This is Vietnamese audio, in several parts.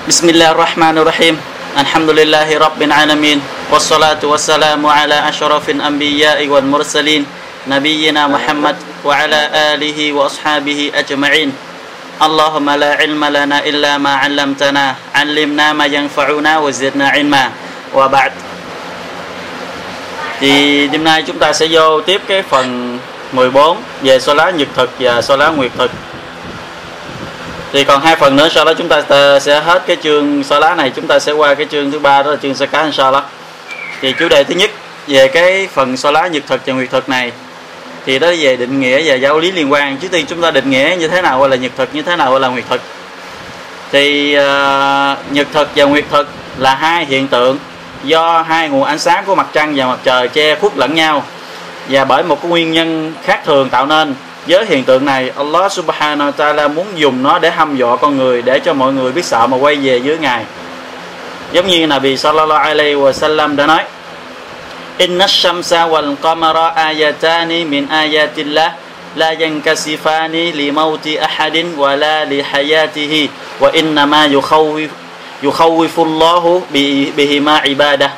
Bismillahirrahmanirrahim. Alhamdulillahi Rabbil Alamin. Wassalatu wassalamu ala ashrafil anbiya'i wal mursalin nabiyyina Muhammad wa ala alihi wa ashabihi ajma'in. Allahumma la ilma lana illa ma 'allamtana, 'allimna ma yanfa'una wa zidna ilma. Wa ba'd. Thì đêm nay chúng ta sẽ vô tiếp cái phần 14 về số lá nhật thực và số lá nguyệt thực. Thì còn 2 phần nữa, sau đó chúng ta sẽ hết cái chương số lá này, chúng ta sẽ qua cái chương thứ 3, đó là chương sơ cá inshallah. Thì chủ đề thứ nhất về cái phần số lá nhật thực và nguyệt thực này thì đó về định nghĩa và giáo lý liên quan. Trước tiên chúng ta định nghĩa như thế nào gọi là nhật thực, như thế nào gọi là nguyệt thực. Thì nhật thực và nguyệt thực là hai hiện tượng do hai nguồn ánh sáng của mặt trăng và mặt trời che khuất lẫn nhau, và bởi một cái nguyên nhân khác thường tạo nên. Với hiện tượng này, Allah subhanahu wa ta'ala muốn dùng nó để hăm dọa con người, để cho mọi người biết sợ mà quay về với Ngài. Giống như Nabi sallallahu alaihi wa sallam đã nói: Inna shamsa wal qamara ayatani min ayatillah la yankasifani li mauti ahadin wa la li hayatihi wa innama yukhawwifullahu bihima ibadah.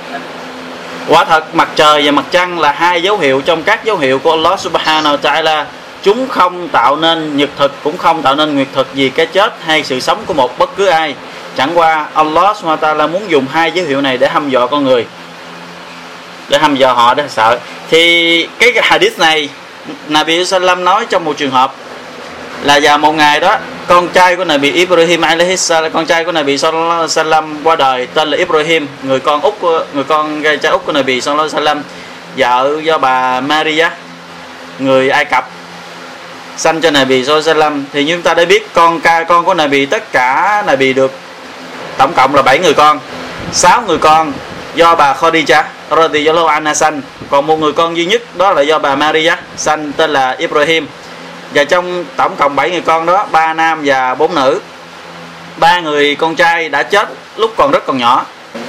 Quả thật mặt trời và mặt trăng là hai dấu hiệu trong các dấu hiệu của Allah subhanahu wa ta'ala. Chúng không tạo nên nhật thực, cũng không tạo nên nguyệt thực vì cái chết hay sự sống của một bất cứ ai. Chẳng qua Allah subhanahu wa ta'ala muốn dùng hai dấu hiệu này để hăm dọa con người, để hăm dọa họ, để sợ. Thì cái hadith này Nabi sallam nói trong một trường hợp là vào một ngày đó, con trai của Nabi Ibrahim alaihi salam, con trai của Nabi sallallahu alaihi wasallam qua đời, tên là Ibrahim, người con trai út của Nabi sallallahu alaihi wasallam, vợ do bà Maria người Ai Cập sanh cho Nabi sallallahu alaihi wasallam. Thì như chúng ta đã biết, con của Nabi, tất cả Nabi được tổng cộng là 7 người con. 6 người con do bà Khadijah radhiyallahu anha sanh, còn một người con duy nhất đó là do bà Maria sanh, tên là Ibrahim. Và trong tổng cộng 7 người con đó, 3 nam và 4 nữ. 3 người con trai đã chết lúc còn rất còn nhỏ,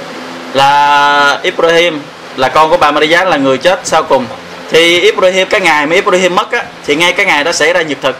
là Ibrahim là con của bà Maria, là người chết sau cùng. Thì Ibrahim, cái ngày mà Ibrahim mất á, thì ngay cái ngày đó xảy ra nhật thực.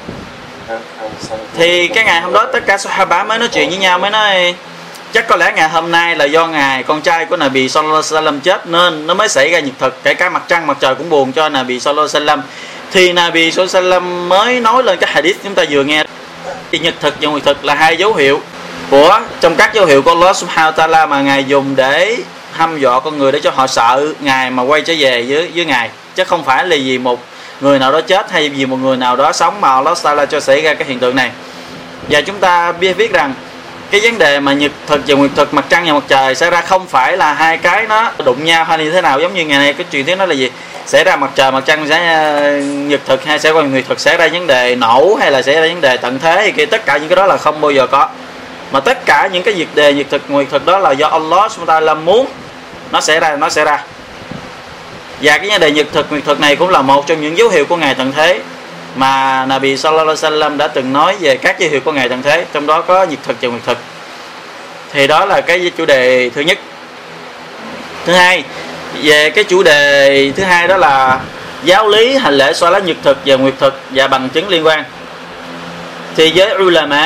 Thì cái ngày hôm đó tất cả Sahaba mới nói chuyện với nhau, mới nói chắc có lẽ ngày hôm nay là do ngày con trai của Nabi sallallahu alaihi wasallam chết nên nó mới xảy ra nhật thực. Kể cả mặt trăng mặt trời cũng buồn cho Nabi sallallahu alaihi wasallam. Thì Nabi sallallahu alaihi wasallam mới nói lên cái hadith chúng ta vừa nghe. Thì nhật thực và nguyệt thực là hai dấu hiệu trong các dấu hiệu của Allah subhanahu wa ta'ala mà Ngài dùng để hăm dọa con người, để cho họ sợ Ngài mà quay trở về với Ngài, chứ không phải là vì một người nào đó chết hay vì một người nào đó sống mà Allah ta'ala cho xảy ra cái hiện tượng này. Và chúng ta biết rằng cái vấn đề mà nhật thực và nguyệt thực, mặt trăng và mặt trời xảy ra không phải là hai cái nó đụng nhau hay như thế nào. Giống như ngày nay cái truyền thuyết nó là gì, xảy ra mặt trời mặt trăng sẽ nhật thực, hay sẽ qua nguyệt thực xảy ra vấn đề nổ, hay là xảy ra vấn đề tận thế hay kia. Tất cả những cái đó là không bao giờ có, mà tất cả những cái vấn đề nhật thực nguyệt thực đó là do Allah subhanahu wa ta'ala muốn nó xảy ra. Và cái vấn đề nhật thực nguyệt thực này cũng là một trong những dấu hiệu của ngày tận thế mà Nabi sallallahu alaihi wasallam đã từng nói về các dấu hiệu của ngày tận thế, trong đó có nhật thực và nguyệt thực. Thì đó là cái chủ đề thứ nhất. Thứ hai, về cái chủ đề thứ hai đó là giáo lý hành lễ xoa lá nhật thực và nguyệt thực và bằng chứng liên quan. Thì với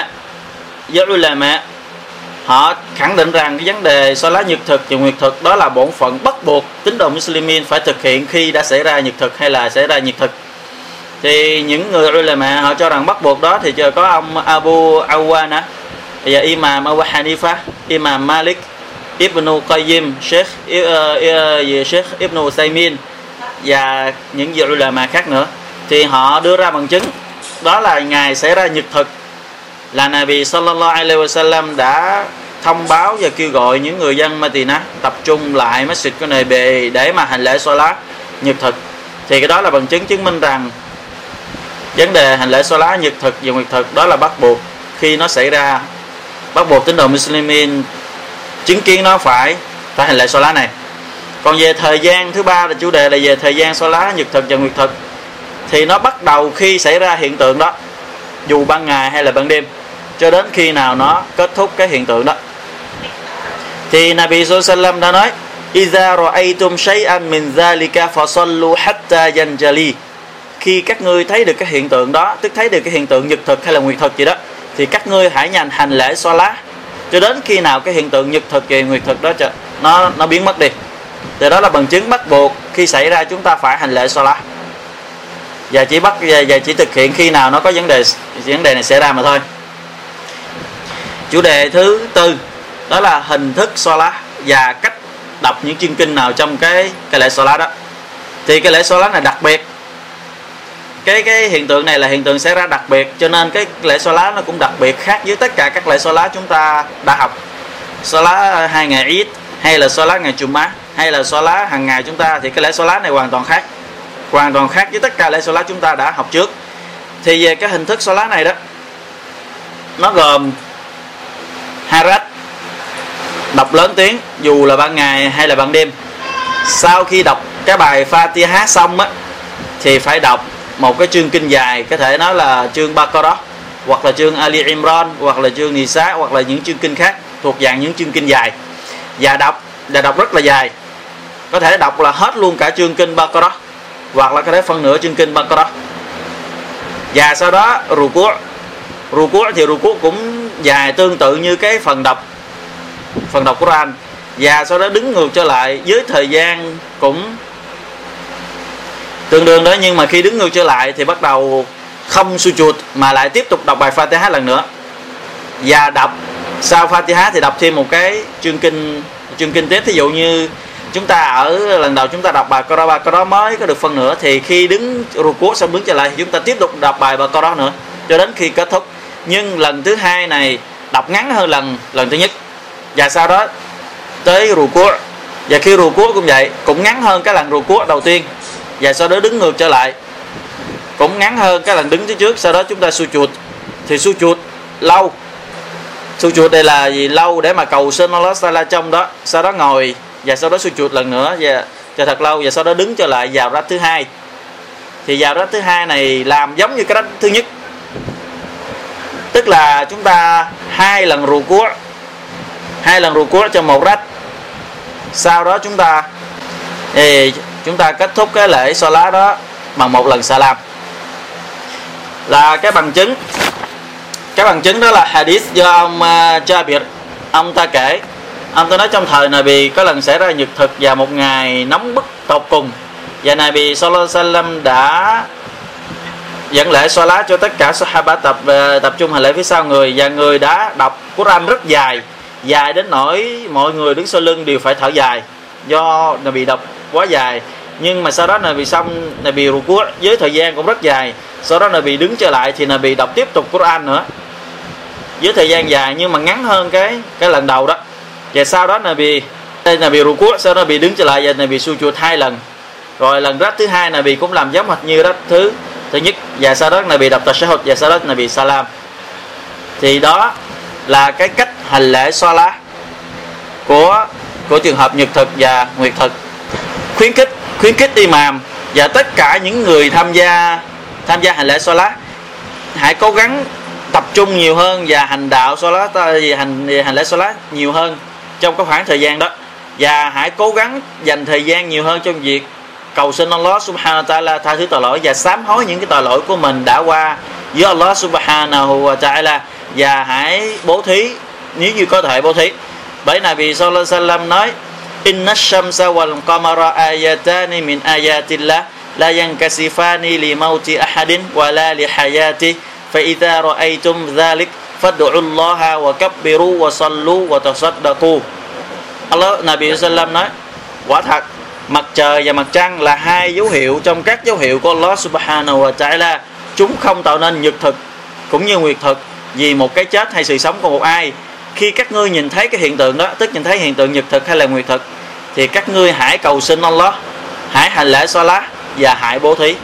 ulama họ khẳng định rằng cái vấn đề xoa lá nhật thực và nguyệt thực đó là bổn phận bắt buộc tín đồ Muslimin phải thực hiện khi đã xảy ra nhật thực hay là xảy ra nhiệt thực. Thì những người ulama họ cho rằng bắt buộc đó thì có ông Abu Awana và Imam Abu Hanifa, Imam Malik, Ibn Qayyim, Sheikh Ibn Uthaymin và những vị ulama khác nữa. Thì họ đưa ra bằng chứng đó là ngày xảy ra nhật thực là Nabi sallallahu alaihi wasallam đã thông báo và kêu gọi những người dân Medina tập trung lại masjid của Nabi để mà hành lễ xoa lá nhật thực. Thì cái đó là bằng chứng chứng minh rằng vấn đề hành lễ xoa lá nhật thực và nguyệt thực đó là bắt buộc khi nó xảy ra, bắt buộc tín đồ Muslimin chứng kiến nó phải hành lễ xoa lá này. Còn về thời gian thứ ba là chủ đề là về thời gian xoa lá nhật thực và nguyệt thực, thì nó bắt đầu khi xảy ra hiện tượng đó, dù ban ngày hay là ban đêm, cho đến khi nào nó kết thúc cái hiện tượng đó. Thì Nabi sallallahu alaihi wasallam đã nói: "Iza ra'aytum shay'an min zalika fasallu hatta yanjali." Khi các ngươi thấy được cái hiện tượng đó, tức thấy được cái hiện tượng nhật thực hay là nguyệt thực gì đó, thì các ngươi hãy hành lễ xoa lá cho đến khi nào cái hiện tượng nhật thực và nguyệt thực đó nó biến mất đi. Từ đó là bằng chứng bắt buộc khi xảy ra chúng ta phải hành lễ Salat, và chỉ thực hiện khi nào nó có vấn đề này xảy ra mà thôi. Chủ đề thứ tư đó là hình thức Salat và cách đọc những chương kinh nào trong cái lễ Salat đó. Thì cái lễ Salat này đặc biệt, cái hiện tượng này là hiện tượng xảy ra đặc biệt, cho nên cái lễ Salat nó cũng đặc biệt khác với tất cả các lễ Salat chúng ta đã học. Salat 2 ngày Eid, hay là Salat ngày Jummah, hay là Salat hàng ngày chúng ta, thì cái lễ Salat này hoàn toàn khác với tất cả lễ Salat chúng ta đã học trước. Thì về cái hình thức Salat này đó, nó gồm 2 rách, đọc lớn tiếng dù là ban ngày hay là ban đêm. Sau khi đọc cái bài Fatiha xong á, thì phải đọc một cái chương kinh dài, có thể nói là chương Baqarah, hoặc là chương Ali Imran, hoặc là chương Nisa, hoặc là những chương kinh khác thuộc dạng những chương kinh dài, và đọc rất là dài, có thể đọc là hết luôn cả chương kinh Baqarah, hoặc là có thể phân nửa chương kinh Baqarah. Và sau đó ruku' thì ruku' cũng dài tương tự như cái phần đọc Quran, và sau đó đứng ngược trở lại với thời gian cũng tương đương đó, nhưng mà khi đứng ngược trở lại thì bắt đầu không sujud mà lại tiếp tục đọc bài Fatiha lần nữa, và đọc sau Fatiha thì đọc thêm một cái chương kinh tiếp. Thí dụ như chúng ta ở lần đầu chúng ta đọc bài Baqarah mới có được phân nửa, thì khi đứng ruku' xong đứng trở lại thì chúng ta tiếp tục đọc bài Baqarah nữa cho đến khi kết thúc. Nhưng lần thứ hai này đọc ngắn hơn lần thứ nhất, và sau đó tới ruku', và khi ruku' cũng vậy, cũng ngắn hơn cái lần ruku' đầu tiên, và sau đó đứng ngược trở lại cũng ngắn hơn cái lần đứng phía trước. Sau đó chúng ta sujud, thì sujud lâu. Sujud đây là gì? Lâu để mà cầu xin Allah Taala trong đó, sau đó ngồi và sau đó sujud lần nữa và cho thật lâu, và sau đó đứng trở lại vào rách thứ hai. Thì vào rách thứ hai này làm giống như cái rách thứ nhất, tức là chúng ta 2 lần ruku' trong một rách. Sau đó chúng ta kết thúc cái lễ Salat đó bằng 1 lần salam. Là cái bằng chứng đó là hadith do ông Jabir, ông ta kể, ông ta nói trong thời Nabi có lần xảy ra nhật thực và một ngày nóng bức tột cùng, và Nabi sallallahu alaihi wasallam đã dẫn lễ Salat cho tất cả Sahaba tập trung hành lễ phía sau người, và người đã đọc Quran rất dài đến nỗi mọi người đứng sau lưng đều phải thở dài do Nabi đọc quá dài. Nhưng mà sau đó Nabi ruku' với thời gian cũng rất dài, sau đó Nabi đứng trở lại thì Nabi đọc tiếp tục Quran nữa với thời gian dài nhưng mà ngắn hơn cái lần đầu đó. Và sau đó Nabi ruku', sau đó Nabi đứng trở lại và Nabi sujud 2 lần. Rồi lần rách thứ hai Nabi cũng làm giống hệt như rách thứ nhất, và sau đó Nabi đọc tashahhud, và sau đó Nabi salam. Thì đó là cái cách hành lễ Salat của trường hợp nhật thực và nguyệt thực. Khuyến khích imam và tất cả những người tham gia hành lễ Salat hãy cố gắng tập trung nhiều hơn và hành đạo Salat, hành lễ Salat nhiều hơn trong cái khoảng thời gian đó, và hãy cố gắng dành thời gian nhiều hơn trong việc cầu xin Allah Subhanahu wa Ta'ala tha thứ tội lỗi và sám hối những cái tội lỗi của mình đã qua với Allah Subhanahu wa Ta'ala, và hãy bố thí nếu như có thể bố thí. Bởi Nabi sallallahu alaihi wasallam nói: Inna ash-shamsa wal qamara ayatani min ayatillah la yankasifani li mauti ahadin wa la li hayati fa idza ra'aytum dhalik fad'u Allaha wa kabbiru wa sallu wa tasaddaqu. Nabi sallallahu nói: quả thật mặt trời và mặt trăng là 2 dấu hiệu trong các dấu hiệu của Allah Subhanahu wa Ta'ala. Chúng không tạo nên nhật thực cũng như nguyệt thực vì một cái chết hay sự sống của một ai. Khi các ngươi nhìn thấy cái hiện tượng đó, tức nhìn thấy hiện tượng nhật thực hay là nguyệt thực, thì các ngươi hãy cầu xin Allah, hãy hành lễ Salat và hãy bố thí.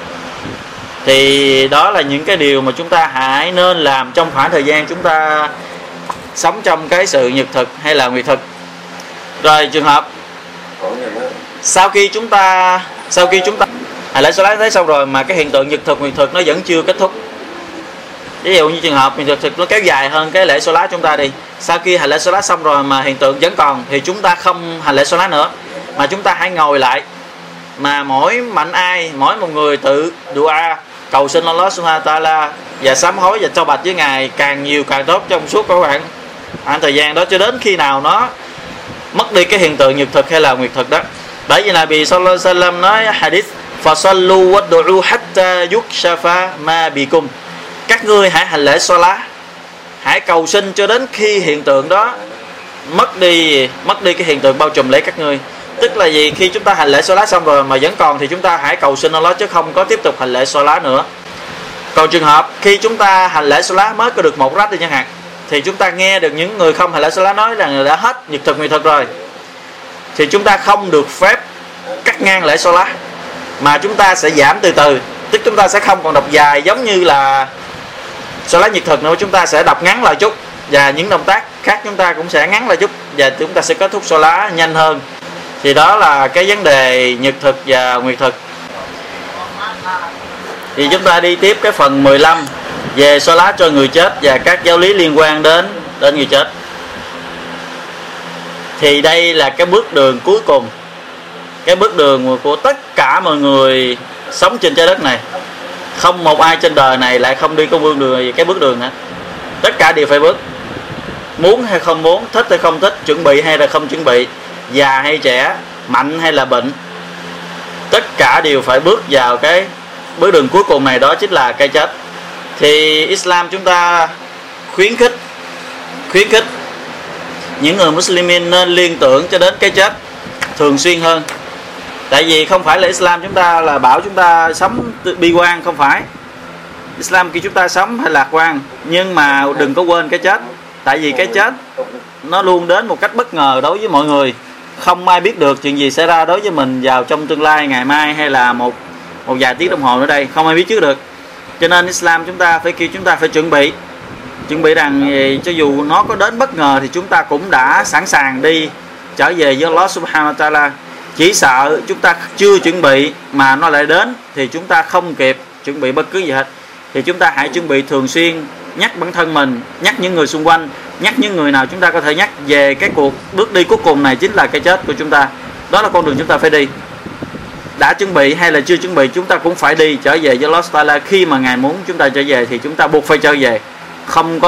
Thì đó là những cái điều mà chúng ta hãy nên làm trong khoảng thời gian chúng ta sống trong cái sự nhật thực hay là nguyệt thực. Rồi trường hợp sau khi chúng ta hành lễ Salat thấy xong rồi mà cái hiện tượng nhật thực nguyệt thực nó vẫn chưa kết thúc, ví dụ như trường hợp nhật thực nó kéo dài hơn cái lễ Salat chúng ta đi, sau khi hành lễ Salat xong rồi mà hiện tượng vẫn còn, thì chúng ta không hành lễ Salat nữa, mà chúng ta hãy ngồi lại, mà mỗi một người tự dua cầu xin Allah Subhanahu wa Ta'ala và sám hối và taubat với Ngài càng nhiều càng tốt trong suốt khoảng thời gian đó cho đến khi nào nó mất đi cái hiện tượng nhật thực hay là nguyệt thực đó. Bởi vì Nabi sallallahu alaihi wasallam nói hadith fasallu wad'u hatta yukshafa ma bikum, các ngươi hãy hành lễ salat, hãy cầu xin cho đến khi hiện tượng đó mất đi cái hiện tượng bao trùm lấy các ngươi. Tức là gì? Khi chúng ta hành lễ salat xong rồi mà vẫn còn thì chúng ta hãy cầu xin Allah chứ không có tiếp tục hành lễ salat nữa. Còn trường hợp khi chúng ta hành lễ salat mới có được một rách đi chẳng hạn, thì chúng ta nghe được những người không hành lễ salat nói rằng đã hết nhật thực nguyệt thực rồi, thì chúng ta không được phép cắt ngang lễ salat, mà chúng ta sẽ giảm từ từ. Tức chúng ta sẽ không còn đọc dài giống như là salat nhật thực nữa, chúng ta sẽ đọc ngắn lại chút, và những động tác khác chúng ta cũng sẽ ngắn lại chút, và chúng ta sẽ kết thúc salat nhanh hơn. Thì đó là cái vấn đề nhật thực và nguyệt thực. Thì chúng ta đi tiếp cái phần 15 về salat cho người chết và các giáo lý liên quan đến người chết. Thì đây là cái bước đường cuối cùng, cái bước đường của tất cả mọi người sống trên trái đất này. Không một ai trên đời này lại không đi cái bước đường nữa. Tất cả đều phải bước, muốn hay không muốn, thích hay không thích, chuẩn bị hay là không chuẩn bị, già hay trẻ, mạnh hay là bệnh, tất cả đều phải bước vào cái bước đường cuối cùng này, đó chính là cái chết. Thì Islam chúng ta khuyến khích những người Muslimin nên liên tưởng cho đến cái chết thường xuyên hơn. Tại vì không phải là Islam chúng ta là bảo chúng ta sống bi quan, không phải. Islam kêu chúng ta sống hay lạc quan, nhưng mà đừng có quên cái chết. Tại vì cái chết nó luôn đến một cách bất ngờ đối với mọi người. Không ai biết được chuyện gì xảy ra đối với mình vào trong tương lai, ngày mai hay là một vài tiếng đồng hồ nữa đây, không ai biết trước được. Cho nên Islam chúng ta phải kêu chúng ta phải chuẩn bị rằng cho dù nó có đến bất ngờ thì chúng ta cũng đã sẵn sàng đi trở về với Allah Subhanahu wa Ta'ala. Chỉ sợ chúng ta chưa chuẩn bị mà nó lại đến thì chúng ta không kịp chuẩn bị bất cứ gì hết. Thì chúng ta hãy chuẩn bị thường xuyên, nhắc bản thân mình, nhắc những người xung quanh, nhắc những người nào chúng ta có thể nhắc về cái cuộc bước đi cuối cùng này, chính là cái chết của chúng ta. Đó là con đường chúng ta phải đi. Đã chuẩn bị hay là chưa chuẩn bị, chúng ta cũng phải đi trở về với Allah Ta'ala. Khi mà Ngài muốn chúng ta trở về thì chúng ta buộc phải trở về, không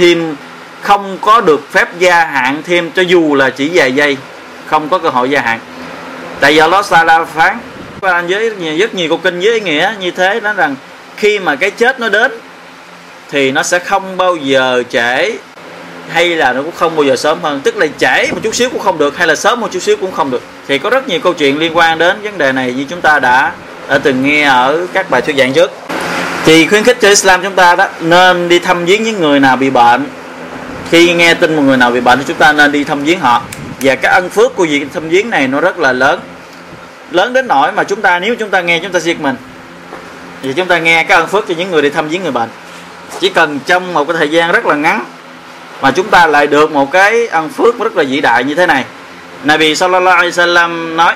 có được phép gia hạn thêm, cho dù là chỉ vài giây, không có cơ hội gia hạn. Tại vì Allah Ta'ala phán với rất nhiều câu kinh với ý nghĩa như thế, nói rằng khi mà cái chết nó đến thì nó sẽ không bao giờ trễ, hay là nó cũng không bao giờ sớm hơn. Tức là trễ một chút xíu cũng không được, hay là sớm một chút xíu cũng không được. Thì có rất nhiều câu chuyện liên quan đến vấn đề này như chúng ta đã từng nghe ở các bài thuyết giảng trước. Thì khuyến khích cho Islam chúng ta đó nên đi thăm viếng những người nào bị bệnh. Khi nghe tin một người nào bị bệnh thì chúng ta nên đi thăm viếng họ. Và cái ân phước của việc thăm viếng này nó rất là lớn đến nỗi mà nếu chúng ta nghe chúng ta giật mình. Vì chúng ta nghe cái ân phước cho những người đi thăm viếng người bệnh, chỉ cần trong một cái thời gian rất là ngắn mà chúng ta lại được một cái ân phước rất là vĩ đại như thế này. Nabi sallallahu alaihi wasallam nói: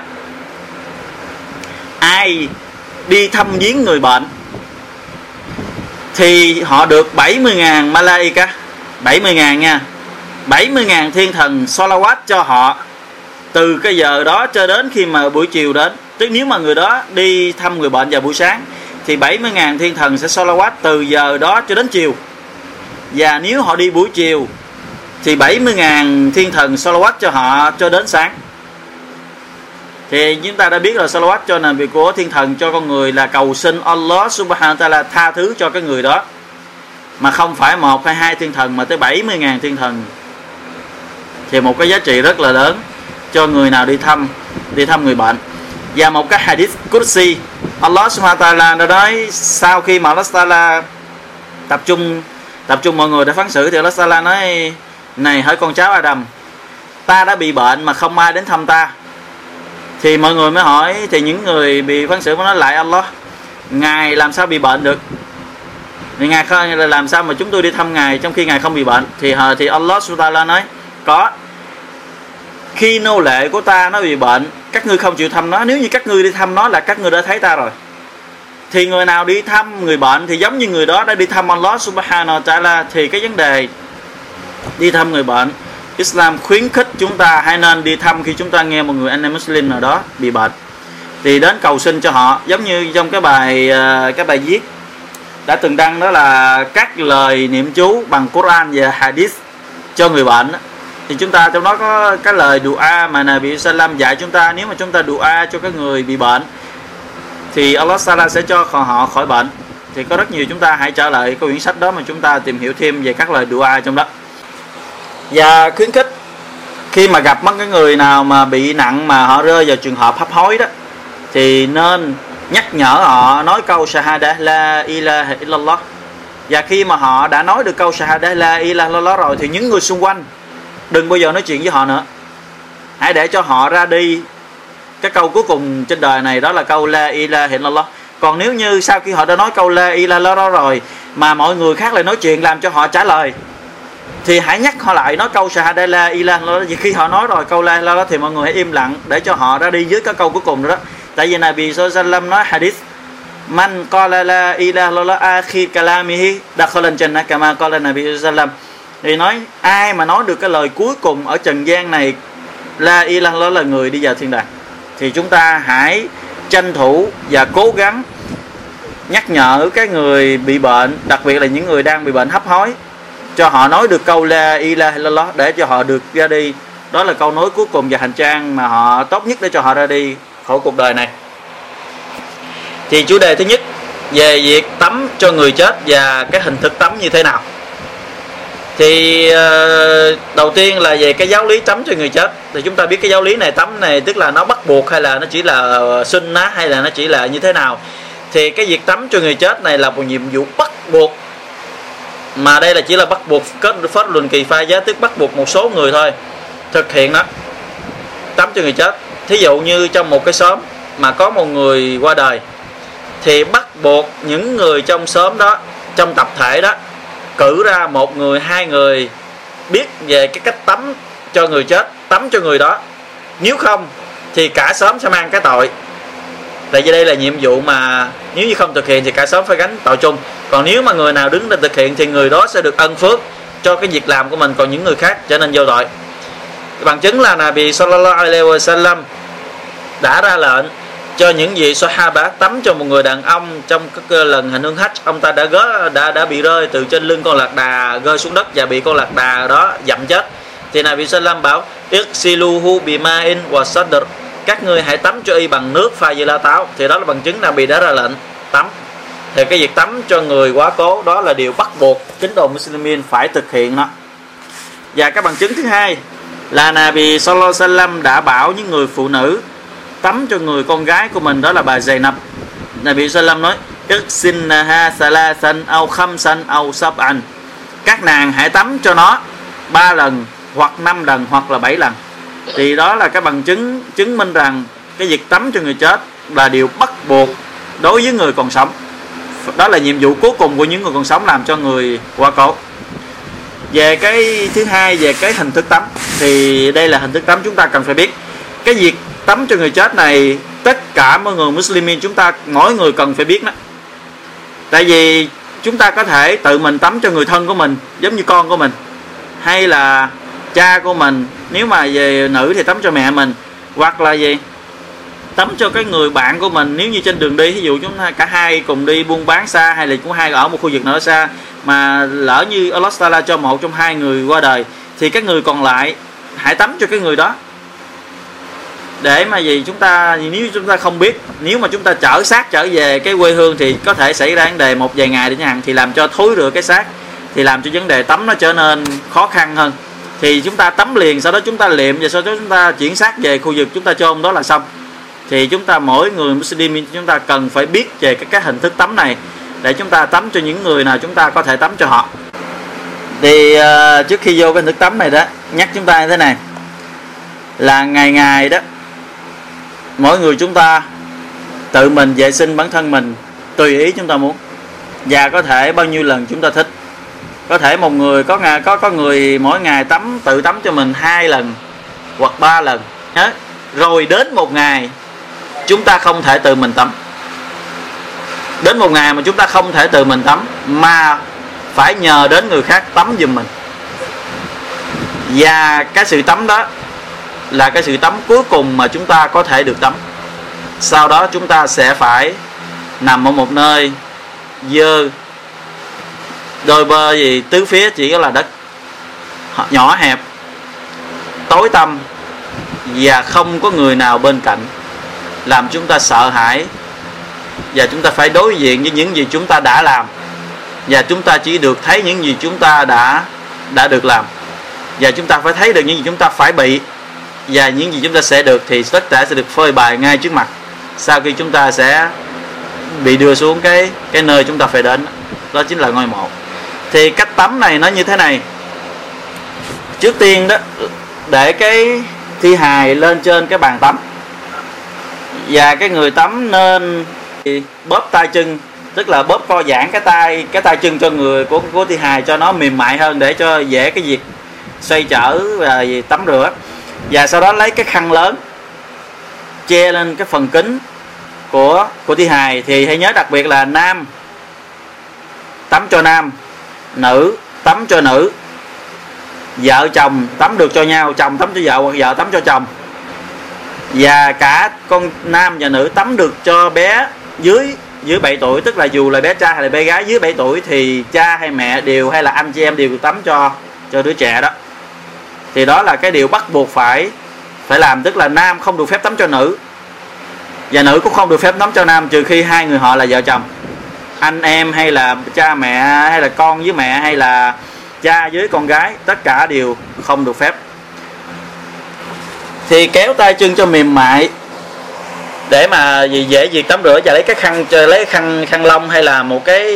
ai đi thăm viếng người bệnh thì họ được 70.000 malaika, 70.000 nha, 70.000 thiên thần salawat cho họ từ cái giờ đó cho đến khi mà buổi chiều đến. Tức nếu mà người đó đi thăm người bệnh vào buổi sáng thì 70.000 thiên thần sẽ salawat từ giờ đó cho đến chiều. Và nếu họ đi buổi chiều thì 70.000 thiên thần salawat cho họ cho đến sáng. Thì chúng ta đã biết là salawat cho là việc của thiên thần cho con người là cầu xin Allah Subhanahu wa Ta'ala tha thứ cho cái người đó, mà không phải 1 hay 2 thiên thần mà tới 70.000 thiên thần. Thì một cái giá trị rất là lớn cho người nào đi thăm người bệnh. Và một cái hadith Qudsi, Allah Subhanahu wa Ta'ala đã nói sau khi mà Allah Ta'ala tập trung mọi người để phán xử thì Allah Ta'ala nói: này hỡi con cháu Adam, ta đã bị bệnh mà không ai đến thăm ta. Thì mọi người mới hỏi, thì những người bị phán xử mới nói lại Allah, Ngài làm sao bị bệnh được? Thì Ngài không, làm sao mà chúng tôi đi thăm Ngài trong khi Ngài không bị bệnh? Thì Allah Subhanahu wa Ta'ala nói: có, khi nô lệ của ta nó bị bệnh, các ngươi không chịu thăm nó. Nếu như các ngươi đi thăm nó là các ngươi đã thấy ta rồi. Thì người nào đi thăm người bệnh thì giống như người đó đã đi thăm Allah Subhanahu wa Ta'ala. Thì cái vấn đề đi thăm người bệnh, Islam khuyến khích chúng ta hãy nên đi thăm khi chúng ta nghe một người anh em Muslim nào đó bị bệnh, thì đến cầu xin cho họ. Giống như trong cái bài viết đã từng đăng, đó là các lời niệm chú bằng Quran và Hadith cho người bệnh đó, thì chúng ta trong đó có cái lời dua mà Nabi Sallam dạy chúng ta. Nếu mà chúng ta dua cho cái người bị bệnh thì Allah Ta'ala sẽ cho họ khỏi bệnh. Thì có rất nhiều, chúng ta hãy trở lại cái quyển sách đó mà chúng ta tìm hiểu thêm về các lời dua trong đó. Và khuyến khích khi mà gặp mất cái người nào mà bị nặng mà họ rơi vào trường hợp hấp hối đó, thì nên nhắc nhở họ nói câu shahada la ilaha illallah. Và khi mà họ đã nói được câu shahada la ilaha illallah rồi thì những người xung quanh đừng bao giờ nói chuyện với họ nữa. Hãy để cho họ ra đi. Cái câu cuối cùng trên đời này đó là câu la ilaha illallah. Còn nếu như sau khi họ đã nói câu la ilaha illallah rồi mà mọi người khác lại nói chuyện làm cho họ trả lời, thì hãy nhắc họ lại nói câu shahada la ilaha illallah. Vì khi họ nói rồi câu la ilaha illallah thì mọi người hãy im lặng để cho họ ra đi với cái câu cuối cùng đó. Tại vì Nabi sallallahu alaihi wasallam nói hadith man qala la ilaha illallah akhir kalamihi dakhala al-jannah kama qala Nabi sallallahu alaihi wasallam. Thì nói ai mà nói được cái lời cuối cùng ở trần gian này la ilaha illallah là người đi vào thiên đàng. Thì chúng ta hãy tranh thủ và cố gắng nhắc nhở cái người bị bệnh, đặc biệt là những người đang bị bệnh hấp hối, cho họ nói được câu la ilaha illallah để cho họ được ra đi. Đó là câu nói cuối cùng và hành trang mà họ tốt nhất để cho họ ra đi khỏi cuộc đời này. Thì chủ đề thứ nhất về việc tắm cho người chết và cái hình thức tắm như thế nào. Thì đầu tiên là về cái giáo lý tắm cho người chết. Thì chúng ta biết cái giáo lý này, tắm này tức là nó bắt buộc hay là nó chỉ là sunnah hay là nó chỉ là như thế nào. Thì cái việc tắm cho người chết này là một nhiệm vụ bắt buộc, mà đây là chỉ là bắt buộc kết phết luận kỳ pha giá, tức bắt buộc một số người thôi thực hiện đó, tắm cho người chết. Thí dụ như trong một cái xóm mà có một người qua đời thì bắt buộc những người trong xóm đó, trong tập thể đó, cử ra một người, hai người biết về cái cách tắm cho người chết, tắm cho người đó. Nếu không thì cả xóm sẽ mang cái tội. Tại vì đây là nhiệm vụ mà nếu như không thực hiện thì cả xóm phải gánh tội chung. Còn nếu mà người nào đứng ra thực hiện thì người đó sẽ được ân phước cho cái việc làm của mình, còn những người khác trở nên vô tội. Bằng chứng là Nabi sallallahu alaihi wasallam đã ra lệnh cho những vị Sahaba tắm cho một người đàn ông trong cái lần hành hương Hajj. Ông ta đã bị rơi từ trên lưng con lạc đà rơi xuống đất và bị con lạc đà đó dẫm chết. Thì Nabi sallam bảo iksiluhu bima'in wa sadr, các ngươi hãy tắm cho y bằng nước pha với lá táo. Thì đó là bằng chứng Nabi đã ra lệnh tắm. Thì cái việc tắm cho người quá cố đó là điều bắt buộc tín đồ Muslimin phải thực hiện đó. Và cái bằng chứng thứ hai là Nabi sallallahu alaihi wasallam đã bảo những người phụ nữ tắm cho người con gái của mình, đó là bà Zainab. Nabi sallallahu nói iksinnaha salasan aw khamsan aw sab'an, các nàng hãy tắm cho nó 3 lần hoặc 5 lần hoặc là 7 lần. Thì đó là cái bằng chứng chứng minh rằng cái việc tắm cho người chết là điều bắt buộc đối với người còn sống. Đó là nhiệm vụ cuối cùng của những người còn sống làm cho người qua cố. Về cái thứ hai, về cái hình thức tắm, thì đây là hình thức tắm chúng ta cần phải biết. Cái việc tắm cho người chết này tất cả mọi người Muslimin chúng ta mỗi người cần phải biết đó. Tại vì chúng ta có thể tự mình tắm cho người thân của mình, giống như con của mình, hay là cha của mình, nếu mà về nữ thì tắm cho mẹ mình, hoặc là gì tắm cho cái người bạn của mình. Nếu như trên đường đi, ví dụ chúng ta cả hai cùng đi buôn bán xa, hay là cũng hai ở một khu vực nào đó xa, mà lỡ như Allah Ta'ala cho một trong hai người qua đời, thì cái người còn lại hãy tắm cho cái người đó. Để mà gì chúng ta, nếu chúng ta không biết, nếu mà chúng ta trở về cái quê hương thì có thể xảy ra vấn đề một vài ngày để chẳng hạn, thì làm cho thối rữa cái xác, thì làm cho vấn đề tắm nó trở nên khó khăn hơn. Thì chúng ta tắm liền, sau đó chúng ta liệm, và sau đó chúng ta chuyển xác về khu vực chúng ta chôn đó là xong. Thì chúng ta mỗi người Muslim chúng ta cần phải biết về cái hình thức tắm này để chúng ta tắm cho những người nào chúng ta có thể tắm cho họ. Thì trước khi vô cái hình thức tắm này đó, nhắc chúng ta như thế này là ngày đó mỗi người chúng ta tự mình vệ sinh bản thân mình tùy ý chúng ta muốn, và có thể bao nhiêu lần chúng ta thích. Có thể một người có người mỗi ngày tự tắm cho mình 2 lần hoặc 3 lần. Rồi đến một ngày chúng ta không thể tự mình tắm. Đến một ngày mà chúng ta không thể tự mình tắm mà phải nhờ đến người khác tắm giùm mình. Và cái sự tắm đó là cái sự tắm cuối cùng mà chúng ta có thể được tắm. Sau đó chúng ta sẽ phải nằm ở một nơi dơ, đôi bờ gì tứ phía chỉ có là đất, nhỏ hẹp, tối tăm và không có người nào bên cạnh, làm chúng ta sợ hãi, và chúng ta phải đối diện với những gì chúng ta đã làm, và chúng ta chỉ được thấy những gì chúng ta đã được làm, và chúng ta phải thấy được những gì chúng ta phải bị, và những gì chúng ta sẽ được thì tất cả sẽ được phơi bày ngay trước mặt sau khi chúng ta sẽ bị đưa xuống cái nơi chúng ta phải đến, đó chính là ngôi mộ. Thì cách tắm này nó như thế này. Trước tiên đó, để cái thi hài lên trên cái bàn tắm, và cái người tắm nên bóp tay chân, tức là bóp co giãn cái tay chân cho người của thi hài cho nó mềm mại hơn, để cho dễ cái việc xoay trở và tắm rửa. Và sau đó lấy cái khăn lớn che lên cái phần kính của thi hài. Thì hãy nhớ đặc biệt là nam tắm cho nam, nữ tắm cho nữ, vợ chồng tắm được cho nhau, chồng tắm cho vợ hoặc vợ tắm cho chồng, và cả con nam và nữ tắm được cho bé dưới 7 tuổi, tức là dù là bé trai hay là bé gái dưới 7 tuổi thì cha hay mẹ đều, hay là anh chị em đều tắm cho đứa trẻ đó. Thì đó là cái điều bắt buộc phải làm, tức là nam không được phép tắm cho nữ, và nữ cũng không được phép tắm cho nam, trừ khi hai người họ là vợ chồng, anh em hay là cha mẹ, hay là con với mẹ, hay là cha với con gái, tất cả đều không được phép. Thì kéo tay chân cho mềm mại để mà dễ việc tắm rửa, và lấy cái khăn lông hay là một cái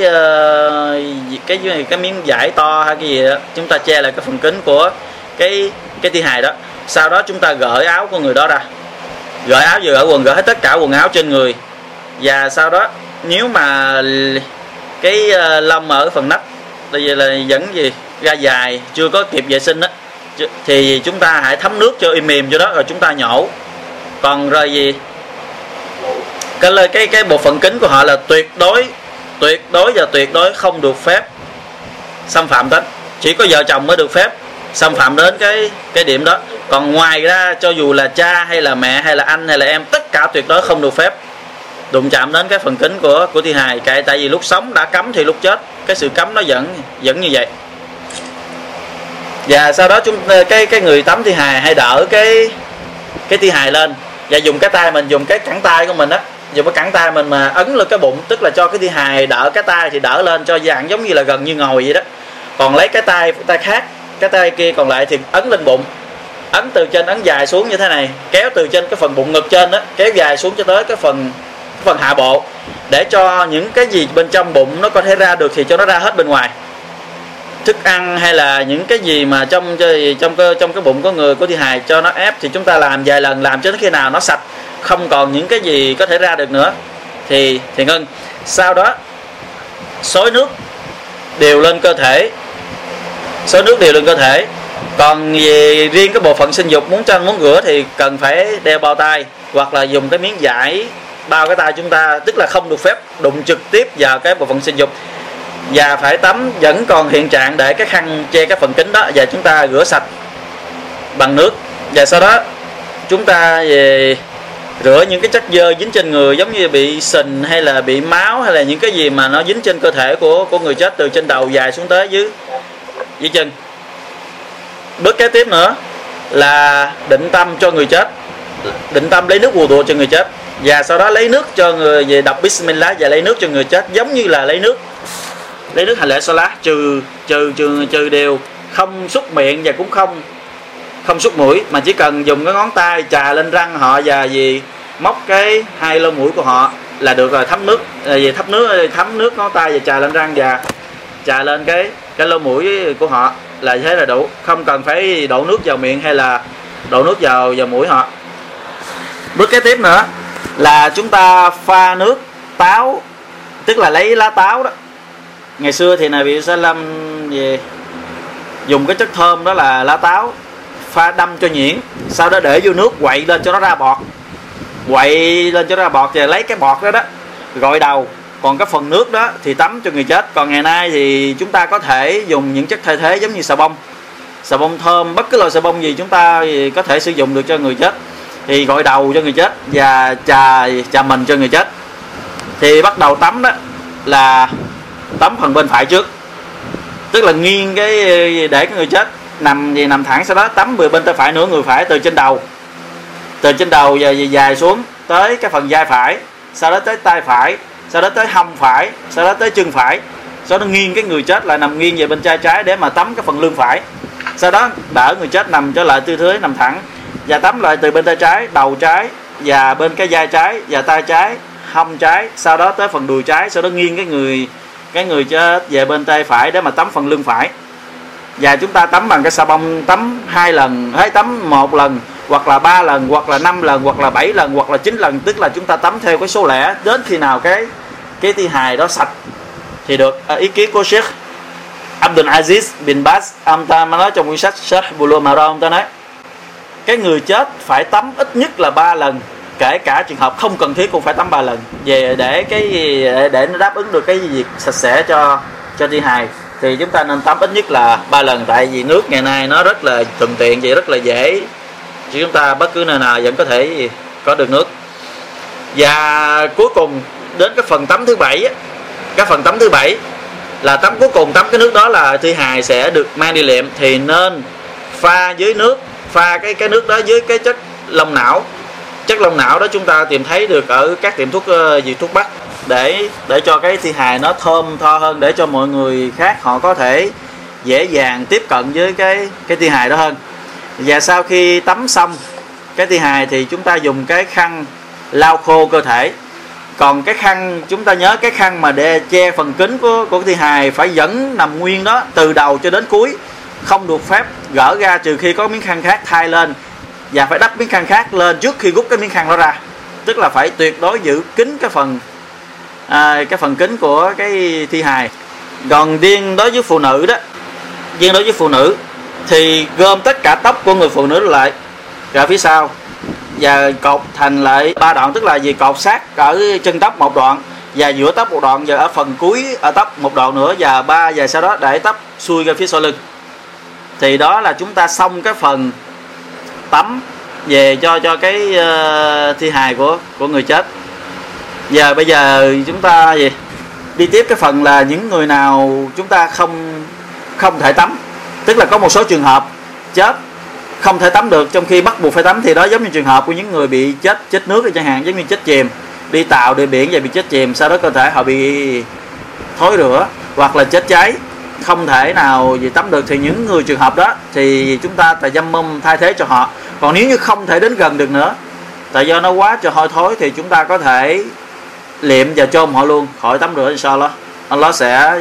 miếng vải to hay cái gì đó, chúng ta che lại cái phần kính của cái thi hài đó. Sau đó chúng ta gỡ áo của người đó ra, gỡ áo, vừa gỡ quần, gỡ hết tất cả quần áo trên người. Và sau đó nếu mà cái lông ở phần nách là vẫn ra dài, chưa có kịp vệ sinh đó, thì chúng ta hãy thấm nước cho im mềm cho đó, rồi chúng ta nhổ. Còn rồi cái bộ phận kính của họ là tuyệt đối không được phép xâm phạm đến, chỉ có vợ chồng mới được phép xâm phạm đến cái điểm đó. Còn ngoài ra, cho dù là cha hay là mẹ hay là anh hay là em, tất cả tuyệt đối không được phép đụng chạm đến cái phần kính của thi hài. Tại vì lúc sống đã cấm thì lúc chết cái sự cấm nó vẫn như vậy. Và sau đó cái người tắm thi hài hay đỡ cái thi hài lên, và dùng cái tay mình, dùng cái cẳng tay của mình á, dùng cái cẳng tay mình mà ấn lên cái bụng, tức là cho cái thi hài đỡ cái tay thì đỡ lên cho dạng giống như là gần như ngồi vậy đó. Còn lấy cái tay khác, cái tay kia còn lại thì ấn lên bụng, ấn từ trên ấn dài xuống như thế này, kéo từ trên cái phần bụng ngực trên đó, kéo dài xuống cho tới cái phần hạ bộ, để cho những cái gì bên trong bụng nó có thể ra được thì cho nó ra hết bên ngoài. Thức ăn hay là những cái gì mà trong cái bụng của thi hài cho nó ép, thì chúng ta làm vài lần, làm cho tới khi nào nó sạch, không còn những cái gì có thể ra được nữa thì ngưng. Sau đó xối nước đều lên cơ thể, Còn về riêng cái bộ phận sinh dục muốn rửa thì cần phải đeo bao tay, hoặc là dùng cái miếng vải bao cái tay chúng ta, tức là không được phép đụng trực tiếp vào cái bộ phận sinh dục, và phải tắm vẫn còn hiện trạng để cái khăn che cái phần kính đó, và chúng ta rửa sạch bằng nước. Và sau đó chúng ta rửa những cái chất dơ dính trên người, giống như bị sình hay là bị máu hay là những cái gì mà nó dính trên cơ thể của người chết, từ trên đầu dài xuống tới dưới chân. Bước kế tiếp nữa là định tâm cho người chết, định tâm lấy nước wudu cho người chết, và sau đó lấy nước cho người về đọc Bismillah và lấy nước cho người chết, giống như là lấy nước hành lễ Salat, trừ đều không xúc miệng và cũng không xúc mũi, mà chỉ cần dùng cái ngón tay chà lên răng họ và móc cái hai lỗ mũi của họ là được rồi. Thấm nước ngón tay và chà lên răng và chà lên cái lỗ mũi của họ là thế là đủ, không cần phải đổ nước vào miệng hay là đổ nước vào mũi họ. Bước kế tiếp nữa là chúng ta pha nước táo, tức là lấy lá táo đó. Ngày xưa thì Nabi Sallam dùng cái chất thơm đó là lá táo, pha đâm cho nhuyễn, sau đó để vô nước quậy lên cho nó ra bọt, và lấy cái bọt đó gội đầu. Còn cái phần nước đó thì tắm cho người chết. Còn ngày nay thì chúng ta có thể dùng những chất thay thế giống như xà bông thơm, bất cứ loại xà bông gì chúng ta có thể sử dụng được cho người chết, thì gội đầu cho người chết và chà mình cho người chết. Thì bắt đầu tắm đó là tắm phần bên phải trước, tức là nghiêng để cái người chết nằm thẳng, sau đó tắm về bên tay phải, nửa người phải từ trên đầu dài xuống tới cái phần vai phải, sau đó tới tay phải, sau đó tới hông phải, sau đó tới chân phải, sau đó nghiêng cái người chết lại nằm nghiêng về bên trái để mà tắm cái phần lưng phải, sau đó đỡ người chết nằm trở lại tư thế nằm thẳng và tắm lại từ bên tay trái, đầu trái và bên cái vai trái và tay trái, hông trái, sau đó tới phần đùi trái, sau đó nghiêng cái người chết về bên tay phải để mà tắm phần lưng phải. Và chúng ta tắm bằng cái xà bông, tắm 2 lần, hay tắm 1 lần, hoặc là 3 lần, hoặc là 5 lần, hoặc là 7 lần, hoặc là 9 lần, tức là chúng ta tắm theo cái số lẻ đến khi nào cái thi hài đó sạch thì được. Ý kiến của Sheikh Abdul Aziz bin Baz, ông ta nói trong quyển sách Sharh Bulugh Maram, ông ta nói cái người chết phải tắm ít nhất là 3 lần, kể cả trường hợp không cần thiết cũng phải tắm 3 lần về để nó đáp ứng được cái việc sạch sẽ cho thi hài. Thì chúng ta nên tắm ít nhất là 3 lần, tại vì nước ngày nay nó rất là thuận tiện, vậy rất là dễ, chứ chúng ta bất cứ nơi nào vẫn có thể có được nước. Và cuối cùng đến cái phần tắm thứ 7, cái phần tắm thứ 7 là tắm cuối cùng, tắm cái nước đó là thi hài sẽ được mang đi liệm, thì nên pha dưới nước, pha cái nước đó với cái chất long não. Chất long não đó chúng ta tìm thấy được ở các tiệm thuốc thuốc bắc, để cho cái thi hài nó thơm tho hơn, để cho mọi người khác họ có thể dễ dàng tiếp cận với cái thi hài đó hơn. Và sau khi tắm xong cái thi hài thì chúng ta dùng cái khăn lau khô cơ thể. Còn cái khăn, chúng ta nhớ cái khăn mà để che phần kính của cái thi hài phải vẫn nằm nguyên đó từ đầu cho đến cuối, không được phép gỡ ra trừ khi có miếng khăn khác thay lên, và phải đắp miếng khăn khác lên trước khi rút cái miếng khăn đó ra. Tức là phải tuyệt đối giữ kín cái phần kính của cái thi hài. Còn riêng đối với phụ nữ thì gom tất cả tóc của người phụ nữ lại ra phía sau và cột thành lại 3 đoạn, tức là vì cột sát ở chân tóc một đoạn và giữa tóc một đoạn, và ở phần cuối ở tóc một đoạn nữa, và sau đó để tóc xuôi ra phía sau lưng. Thì đó là chúng ta xong cái phần tắm về cho cái thi hài của người chết. Bây giờ chúng ta đi tiếp cái phần là những người nào chúng ta không thể tắm, tức là có một số trường hợp chết không thể tắm được trong khi bắt buộc phải tắm. Thì đó giống như trường hợp của những người bị chết nước chẳng hạn, giống như chết chìm, đi tàu đi biển và bị chết chìm, sau đó cơ thể họ bị thối rữa hoặc là chết cháy, không thể nào tắm được, thì những người trường hợp đó thì chúng ta tayammum thay thế cho họ. Còn nếu như không thể đến gần được nữa, tại do nó quá cho hôi thối, thì chúng ta có thể liệm và chôn họ luôn, khỏi tắm rửa. Inshallah Allah sẽ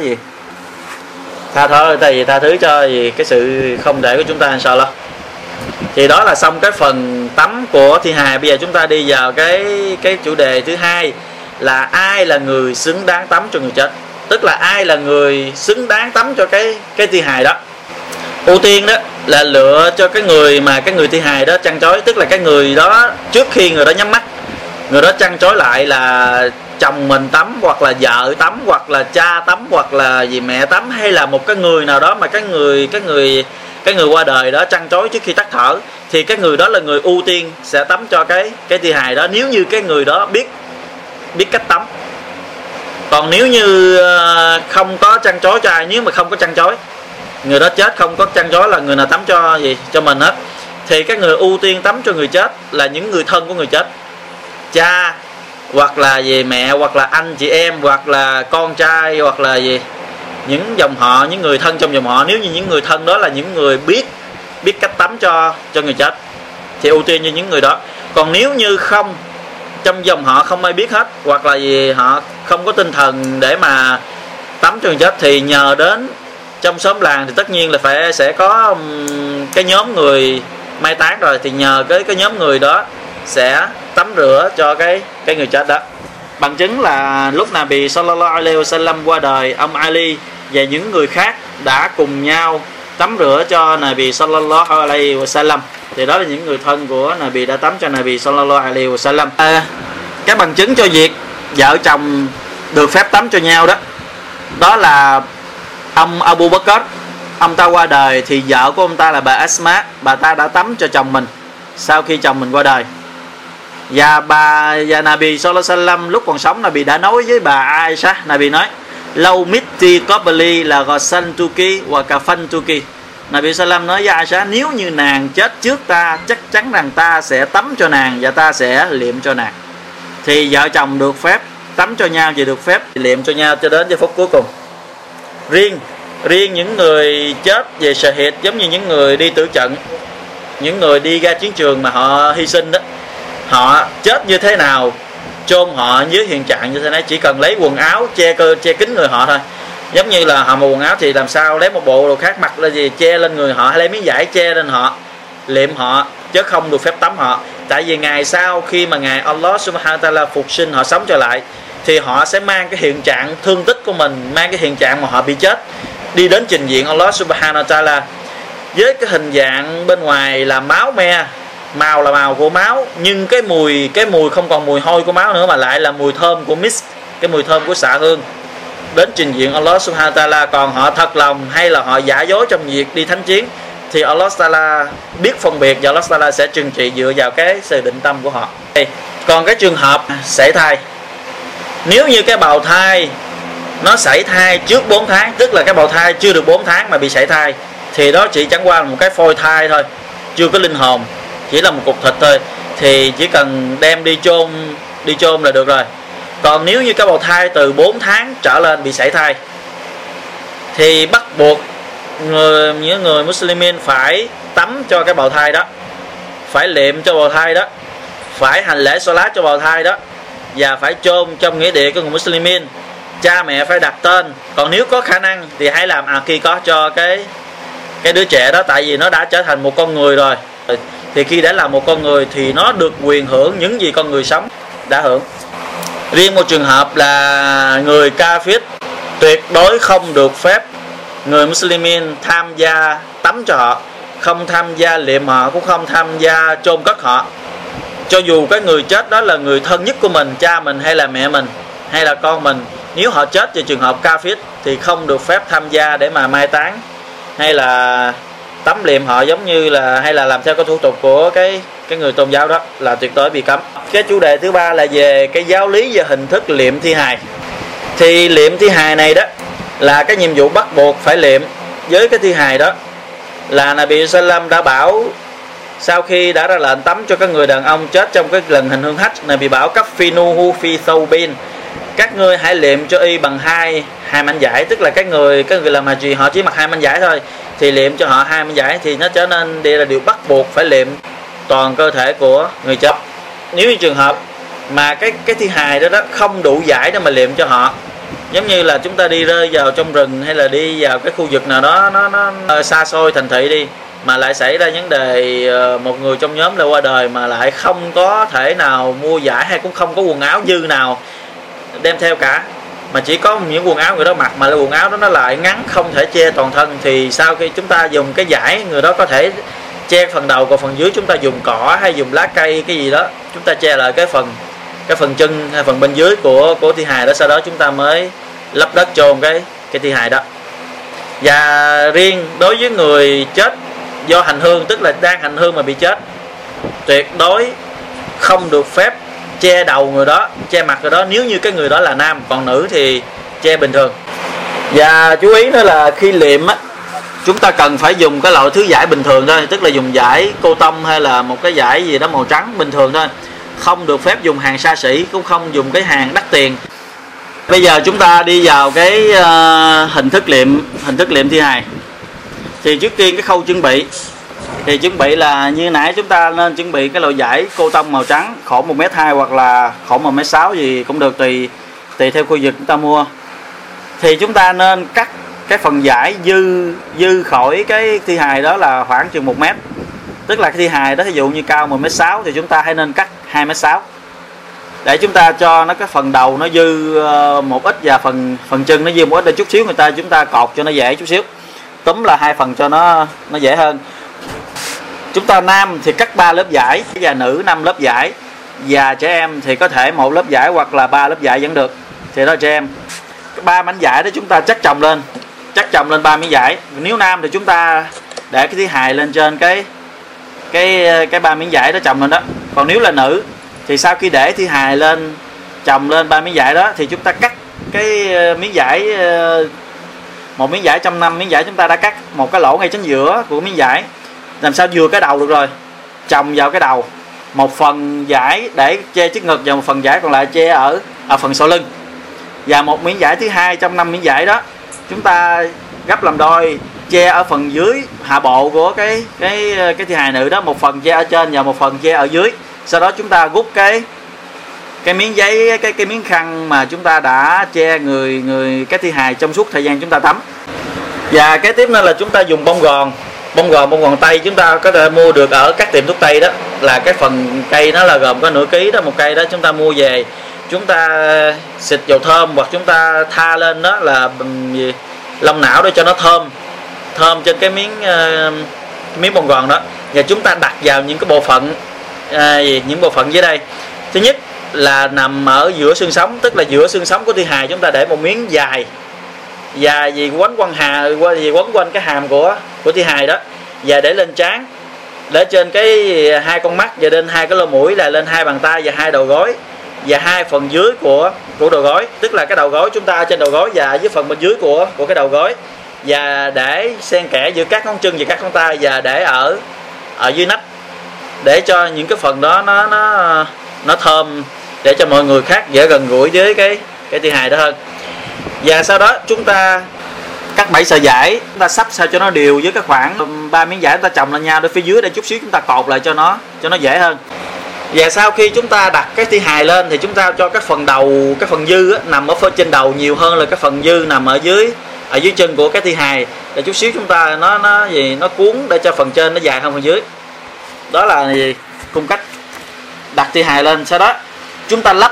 tha thứ cho cái sự không để của chúng ta, inshallah. Thì đó là xong cái phần tắm của thi hài. Bây giờ chúng ta đi vào cái chủ đề thứ hai là ai là người xứng đáng tắm cho người chết, tức là ai là người xứng đáng tắm cho cái thi hài đó. Ưu tiên đó là lựa cho cái người thi hài đó chăn chối, tức là cái người đó trước khi người đó nhắm mắt, người đó chăn chối lại là chồng mình tắm, hoặc là vợ tắm, hoặc là cha tắm, hoặc là mẹ tắm, hay là một cái người nào đó mà cái người qua đời đó chăn chối trước khi tắt thở, thì cái người đó là người ưu tiên sẽ tắm cho cái thi hài đó, nếu như cái người đó biết cách tắm. Còn nếu như không có chăn chối cho ai, nếu mà không có chăn chối, người đó chết không có chăn chối là người nào tắm cho mình hết, thì cái người ưu tiên tắm cho người chết là những người thân của người chết, cha hoặc là mẹ, hoặc là anh chị em, hoặc là con trai, hoặc là những dòng họ, những người thân trong dòng họ. Nếu như những người thân đó là những người biết cách tắm cho người chết thì ưu tiên như những người đó. Còn nếu như không, trong dòng họ không ai biết hết, hoặc là họ không có tinh thần để mà tắm cho người chết, thì nhờ đến trong xóm làng thì tất nhiên là sẽ có cái nhóm người mai táng rồi, thì nhờ cái nhóm người đó sẽ tắm rửa cho cái người chết đó. Bằng chứng là lúc Nabi sallallahu alaihi wasallam qua đời, ông Ali và những người khác đã cùng nhau tắm rửa cho Nabi sallallahu alaihi wasallam. Thì đó là những người thân của Nabi đã tắm cho Nabi sallallahu alaihi wasallam. Cái bằng chứng cho việc vợ chồng được phép tắm cho nhau đó là ông Abu Bakr, ông ta qua đời thì vợ của ông ta là bà Asma, bà ta đã tắm cho chồng mình sau khi chồng mình qua đời. Và Nabi sallallahu alaihi wasallam lúc còn sống, Nabi đã nói với bà Aisha, Nabi nói: "Lau mitti qabli la ghasantuki wa kafantuki." Nabi Sallam nói với Aisha, nếu như nàng chết trước ta, chắc chắn rằng ta sẽ tắm cho nàng và ta sẽ liệm cho nàng. Thì vợ chồng được phép tắm cho nhau và được phép liệm cho nhau cho đến giây phút cuối cùng. Riêng những người chết về shahid, giống như những người đi tử trận, những người đi ra chiến trường mà họ hy sinh đó, họ chết như thế nào, chôn họ dưới hiện trạng như thế này, chỉ cần lấy quần áo che kín người họ thôi. Giống như là họ mặc quần áo thì làm sao lấy một bộ đồ khác mặc là gì che lên người họ, hay lấy miếng vải che lên họ, liệm họ, chứ không được phép tắm họ. Tại vì ngày sau khi mà ngài Allah Subhanahu wa Ta'ala phục sinh họ sống trở lại, thì họ sẽ mang cái hiện trạng thương tích của mình, mang cái hiện trạng mà họ bị chết, đi đến trình diện Allah Subhanahu wa Ta'ala với cái hình dạng bên ngoài là máu me, màu là màu của máu, nhưng cái mùi không còn mùi hôi của máu nữa, mà lại là mùi thơm của misk, cái mùi thơm của xạ hương, đến trình diện Allah Subhanahu wa Ta'ala. Còn họ thật lòng hay là họ giả dối trong việc đi thánh chiến thì Allah Ta'ala biết phân biệt, và Allah Ta'ala sẽ trừng trị dựa vào cái sự định tâm của họ. Còn cái trường hợp sảy thai, nếu như cái bào thai nó sảy thai trước 4 tháng, tức là cái bào thai chưa được 4 tháng mà bị sảy thai, thì đó chỉ chẳng qua là một cái phôi thai thôi, chưa có linh hồn, chỉ là một cục thịt thôi, thì chỉ cần đem đi chôn là được rồi. Còn nếu như cái bào thai từ 4 tháng trở lên bị sảy thai thì bắt buộc những người Muslimin phải tắm cho cái bào thai đó, phải liệm cho bào thai đó, phải hành lễ salat cho bào thai đó, và phải chôn trong nghĩa địa của người Muslimin. Cha mẹ phải đặt tên. Còn nếu có khả năng thì hãy làm akikah cho cái đứa trẻ đó, tại vì nó đã trở thành một con người rồi. Thì khi đã là một con người thì nó được quyền hưởng những gì con người sống đã hưởng. Riêng một trường hợp là người kafir, tuyệt đối không được phép người Muslimin tham gia tắm cho họ, không tham gia liệm họ, cũng không tham gia chôn cất họ. Cho dù cái người chết đó là người thân nhất của mình, cha mình hay là mẹ mình hay là con mình, nếu họ chết về trường hợp kafir thì không được phép tham gia để mà mai táng hay là tắm liệm họ, giống như là hay là làm theo cái thủ tục của cái người tôn giáo đó, là tuyệt đối bị cấm. Cái chủ đề thứ ba là về cái giáo lý về hình thức liệm thi hài. Thì liệm thi hài này đó là cái nhiệm vụ bắt buộc phải liệm với cái thi hài đó. Là Nabi Sallam đã bảo, sau khi đã ra lệnh tắm cho các người đàn ông chết trong cái lần hành hương hajj, Nabi bảo kaffinuhu fi thawbin, các ngươi hãy liệm cho y bằng hai mảnh vải. Tức là các người làm haji họ chỉ mặc 2 mảnh vải thôi, thì liệm cho họ 2 mảnh vải, thì nó trở nên đây là điều bắt buộc phải liệm toàn cơ thể của người chết. Nếu như trường hợp mà cái thi hài đó không đủ vải để mà liệm cho họ, giống như là chúng ta đi rơi vào trong rừng hay là đi vào cái khu vực nào đó nó xa xôi thành thị đi, mà lại xảy ra vấn đề một người trong nhóm là qua đời mà lại không có thể nào mua vải hay cũng không có quần áo dư nào đem theo cả, mà chỉ có những quần áo người đó mặc mà là quần áo đó nó lại ngắn không thể che toàn thân, thì sau khi chúng ta dùng cái vải, người đó có thể che phần đầu, còn phần dưới chúng ta dùng cỏ hay dùng lá cây cái gì đó chúng ta che lại cái phần chân hay phần bên dưới của thi hài đó, sau đó chúng ta mới lấp đất chôn cái thi hài đó. Và riêng đối với người chết do hành hương, tức là đang hành hương mà bị chết, tuyệt đối không được phép che đầu người đó, che mặt người đó nếu như cái người đó là nam, còn nữ thì che bình thường. Và chú ý nữa là khi liệm á, chúng ta cần phải dùng cái loại thứ vải bình thường thôi, tức là dùng vải cô tông hay là một cái vải gì đó màu trắng bình thường thôi, không được phép dùng hàng xa xỉ, cũng không dùng cái hàng đắt tiền. Bây giờ chúng ta đi vào cái hình thức liệm thi hài. Thì trước tiên cái khâu chuẩn bị, thì chuẩn bị là như nãy chúng ta nên chuẩn bị cái loại vải cô tông màu trắng, khổ 1m2 hoặc là khổ 1m6 gì cũng được, tùy theo khu vực chúng ta mua. Thì chúng ta nên cắt cái phần vải dư khỏi cái thi hài đó là khoảng chừng 1m. Tức là cái thi hài đó ví dụ như cao 1m6 thì chúng ta hãy nên cắt 2m6 để chúng ta cho nó cái phần đầu nó dư một ít, và phần chân nó dư một ít để chút xíu chúng ta cột cho nó dễ chút xíu. Túm là 2 phần cho nó dễ hơn. Chúng ta nam thì cắt 3 lớp vải, và nữ 5 lớp vải, và trẻ em thì có thể 1 lớp vải hoặc là 3 lớp vải vẫn được. Thì đó là trẻ em. 3 mảnh vải đó chúng ta chắc chồng lên 3 miếng vải. Nếu nam thì chúng ta để cái thi hài lên trên cái 3 miếng vải đó chồng lên đó. Còn nếu là nữ thì sau khi để thi hài chồng lên 3 miếng vải đó, thì chúng ta cắt cái miếng vải một miếng vải 150 miếng vải chúng ta đã cắt một cái lỗ ngay chính giữa của miếng vải, làm sao vừa cái đầu được rồi, chồng vào cái đầu, một phần vải để che trước ngực và một phần vải còn lại che ở phần sau lưng. Và một miếng vải thứ hai trong 5 miếng vải đó chúng ta gấp làm đôi, che ở phần dưới hạ bộ của cái thi hài nữ đó, một phần che ở trên và một phần che ở dưới. Sau đó chúng ta rút cái miếng giấy, cái miếng khăn mà chúng ta đã che người cái thi hài trong suốt thời gian chúng ta tắm. Và kế tiếp nữa là chúng ta dùng bông gòn tây, chúng ta có thể mua được ở các tiệm thuốc tây đó, là cái phần cây nó là gồm có nửa ký đó, một cây đó chúng ta mua về, chúng ta xịt dầu thơm hoặc chúng ta tha lên đó là gì, lông não để cho nó thơm trên cái miếng bông gòn đó, và chúng ta đặt vào những cái bộ phận những bộ phận dưới đây. Thứ nhất là nằm ở giữa xương sống, tức là giữa xương sống của thi hài chúng ta để một miếng dài gì quấn quanh cái hàm của thi hài đó, và để lên trán, để trên cái hai con mắt và lên hai cái lỗ mũi, là lên hai bàn tay và hai đầu gối và hai phần dưới của đầu gối, tức là cái đầu gối chúng ta trên đầu gối và dưới phần bên dưới của cái đầu gối, và để xen kẽ giữa các ngón chân và các ngón tay, và để ở dưới nách, để cho những cái phần đó nó thơm, để cho mọi người khác dễ gần gũi với cái thi hài đó hơn. Và sau đó chúng ta cắt 7 sợi vải, chúng ta sắp sao cho nó đều với cái khoảng 3 miếng vải, chúng ta chồng lên nhau để phía dưới, để chút xíu chúng ta cột lại cho nó dễ hơn. Và sau khi chúng ta đặt cái thi hài lên thì chúng ta cho cái phần đầu, cái phần dư nằm ở phía trên đầu nhiều hơn là cái phần dư nằm ở dưới chân của cái thi hài, để chút xíu chúng ta nó cuốn để cho phần trên nó dài hơn phần dưới. Đó là cung cách đặt thi hài lên. Sau đó chúng ta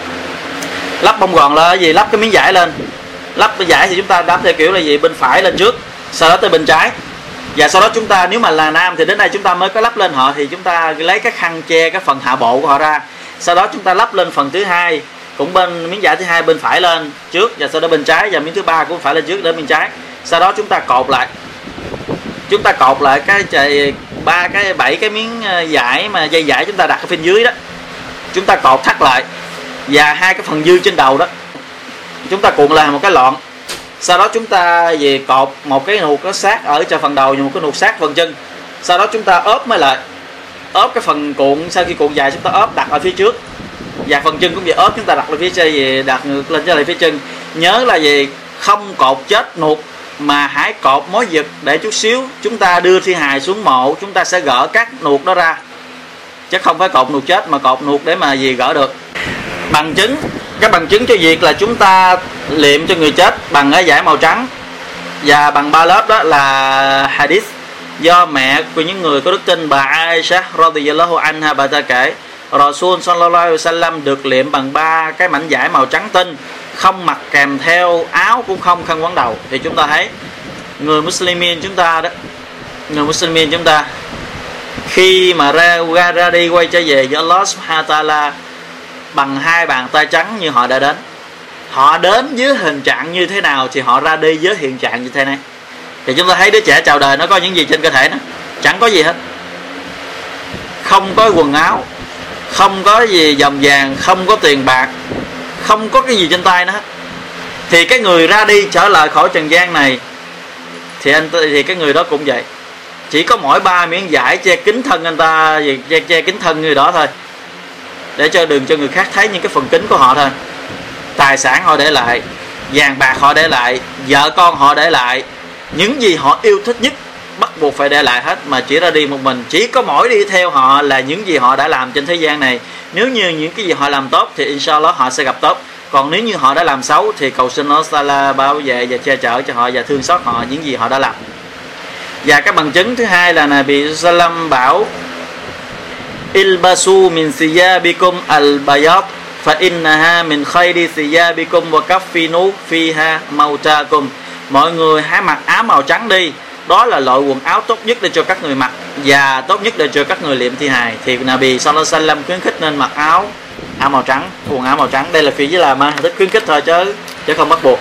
lắp bông gòn lên, lắp cái miếng vải lên. Lắp cái vải thì chúng ta đắp theo kiểu là bên phải lên trước, sau đó tới bên trái. Và sau đó chúng ta, nếu mà là nam thì đến đây chúng ta mới có lắp lên họ, thì chúng ta lấy cái khăn che cái phần hạ bộ của họ ra. Sau đó chúng ta lắp lên phần thứ hai, cũng bên miếng vải thứ hai bên phải lên trước, và sau đó bên trái, và miếng thứ ba cũng phải lên trước đến bên trái. Sau đó chúng ta cột lại. Chúng ta cột lại cái 7 cái miếng vải mà dây vải chúng ta đặt ở phía dưới đó. Chúng ta cột thắt lại, và hai cái phần dư trên đầu đó chúng ta cuộn lại một cái lọn. Sau đó chúng ta cột một cái nuột nó sát ở cho phần đầu và một cái nuột sát phần chân. Sau đó chúng ta ốp mới lại, ốp cái phần cuộn, sau khi cuộn dài chúng ta ốp đặt ở phía trước, và phần chân cũng vậy, ốp chúng ta đặt lên phía trên, đặt ngược lên cho lại phía chân. Nhớ là không cột chết nuột, mà hãy cột mối giật, để chút xíu chúng ta đưa thi hài xuống mộ, chúng ta sẽ gỡ các nuột đó ra, chứ không phải cột nuột chết mà cột nuột để mà gỡ được. Các bằng chứng cho việc là chúng ta liệm cho người chết bằng cái vải màu trắng và bằng 3 lớp, đó là hadith do mẹ của những người có đức tin bà Aisha radhiyallahu anha, bà ta kể Rasul sallallahu alaihi wasallam được liệm bằng 3 cái mảnh vải màu trắng tinh, không mặc kèm theo áo cũng không khăn quấn đầu. Thì chúng ta thấy người Muslimin chúng ta khi mà ra đi quay trở về với Allah subhanahu wa ta'ala bằng 2 bàn tay trắng như họ đã đến. Họ đến với hình trạng như thế nào thì họ ra đi với hiện trạng như thế này. Thì chúng ta thấy đứa trẻ chào đời nó có những gì trên cơ thể nó? Chẳng có gì hết. Không có quần áo, không có gì vòng vàng, không có tiền bạc, không có cái gì trên tay nó hết. Thì cái người ra đi trở lại khỏi trần gian này thì cái người đó cũng vậy. Chỉ có mỗi 3 miếng vải che kín thân anh ta, che kín thân người đó thôi, để cho đừng cho người khác thấy những cái phần kính của họ thôi. Tài sản họ để lại, vàng bạc họ để lại, vợ con họ để lại, những gì họ yêu thích nhất bắt buộc phải để lại hết, mà chỉ ra đi một mình. Chỉ có mỗi đi theo họ là những gì họ đã làm trên thế gian này. Nếu như những cái gì họ làm tốt thì inshallah họ sẽ gặp tốt. Còn nếu như họ đã làm xấu thì cầu xin Allah Ta'ala bảo vệ và che chở cho họ và thương xót họ những gì họ đã làm. Và cái bằng chứng thứ hai là Nabi Sallam bảo Ilbasu min siyabikum al-bayad fa innaha min khayri siyabikum wa kaffinu fiha mautakum. Mọi người hãy mặc áo màu trắng đi, đó là loại quần áo tốt nhất để cho các người mặc và tốt nhất để cho các người liệm thi hài. Thì Nabi Sallallahu Alaihi Wasallam khuyến khích nên mặc áo màu trắng, quần áo màu trắng. Đây là phía dưới là mang thức khuyến khích thôi chứ không bắt buộc.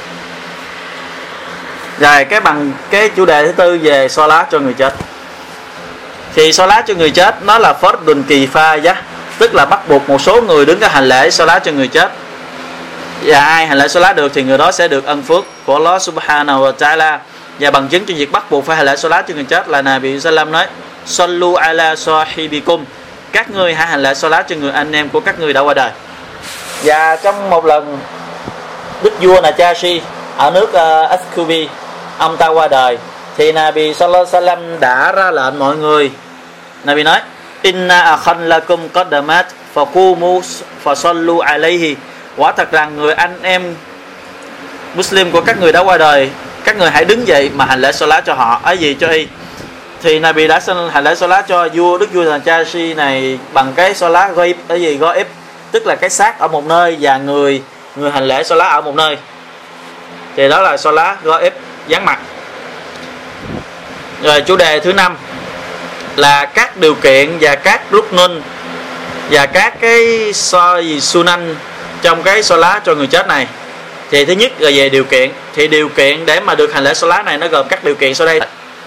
Rồi cái chủ đề thứ tư về salat cho người chết. Thì salat cho người chết nó là fardun kifayah, tức là bắt buộc một số người đứng ra hành lễ salat cho người chết. Và ai hành lễ salat được thì người đó sẽ được ân phước của Allah subhanahu wa ta'ala. Và bằng chứng cho việc bắt buộc phải hành lễ salat cho người chết là Nabi Sallam nói: Sallu ala sahibikum, các ngươi hãy hành lễ salat cho người anh em của các ngươi đã qua đời. Và trong một lần đức vua Najashi ở nước Askubi, ông ta qua đời, thì Nabi Sallallahu Alaihi Wasallam đã ra lệnh mọi người. Nabi nói: Inna akhan lakum qaddamat faqumu fasallu alayhi. Quả thật rằng người anh em Muslim của các người đã qua đời, các người hãy đứng dậy mà hành lễ salat cho họ. Ấy gì cho y? Thì Nabi đã hành lễ salat cho đức vua Najashi này bằng cái salat ghaib, cái gì ghaib, tức là cái xác ở một nơi và người hành lễ salat ở một nơi. Thì đó là salat ghaib, vắng mặt. Rồi chủ đề thứ 5 là các điều kiện và các ruknun và các cái sunan trong cái salat cho người chết này. Thì thứ nhất là về điều kiện. Thì điều kiện để mà được hành lễ salat này nó gồm các điều kiện sau đây.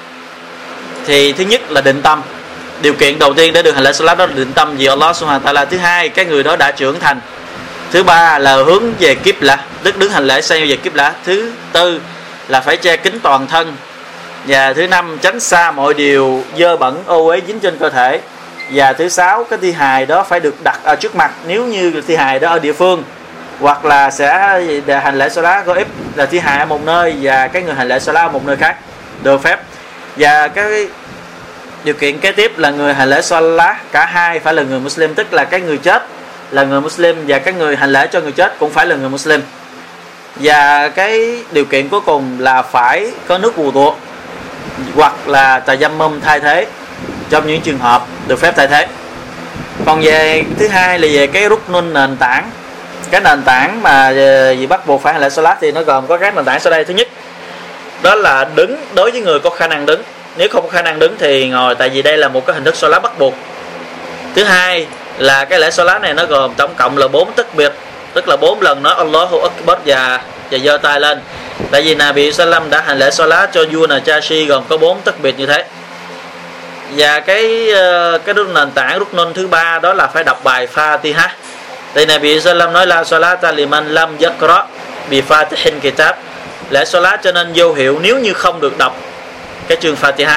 Thì thứ nhất là định tâm. Điều kiện đầu tiên để được hành lễ salat đó là định tâm vì Allah subhanahu wa ta'ala. Thứ hai, cái người đó đã trưởng thành. Thứ ba là hướng về Qibla, tức đứng hành lễ xoay về Qibla. Thứ tư là phải che kín toàn thân. Và thứ năm, tránh xa mọi điều dơ bẩn ô uế dính trên cơ thể. Và thứ sáu, cái thi hài đó phải được đặt ở trước mặt nếu như thi hài đó ở địa phương, hoặc là sẽ hành lễ salat ghaib là thi hài ở một nơi và cái người hành lễ salat ở một nơi khác được phép. Và cái điều kiện kế tiếp là người hành lễ salat cả hai phải là người Muslim, tức là cái người chết là người Muslim và cái người hành lễ cho người chết cũng phải là người Muslim. Và cái điều kiện cuối cùng là phải có nước wudu tuộc hoặc là tayammum thay thế trong những trường hợp được phép thay thế. Còn về thứ hai là về cái ruknun nền tảng. Cái nền tảng mà vì bắt buộc phải hành lễ salat thì nó gồm có các nền tảng sau đây. Thứ nhất đó là đứng đối với người có khả năng đứng. Nếu không có khả năng đứng thì ngồi, tại vì đây là một cái hình thức salat bắt buộc. Thứ hai là cái lễ salat này nó gồm tổng cộng là 4 takbir, tức là 4 lần nói Allahu Akbar và giơ tay lên. Tại vì Nabi Sallam đã hành lễ salat cho vua Najashi gồm có 4 takbir như thế. Và cái nền tảng ruknun thứ ba đó là phải đọc bài Fatiha. Tại Nabi Sallam nói la salata liman lam yaqra bi fatihin kitab. Lễ salat cho nên vô hiệu nếu như không được đọc cái chương Fatiha.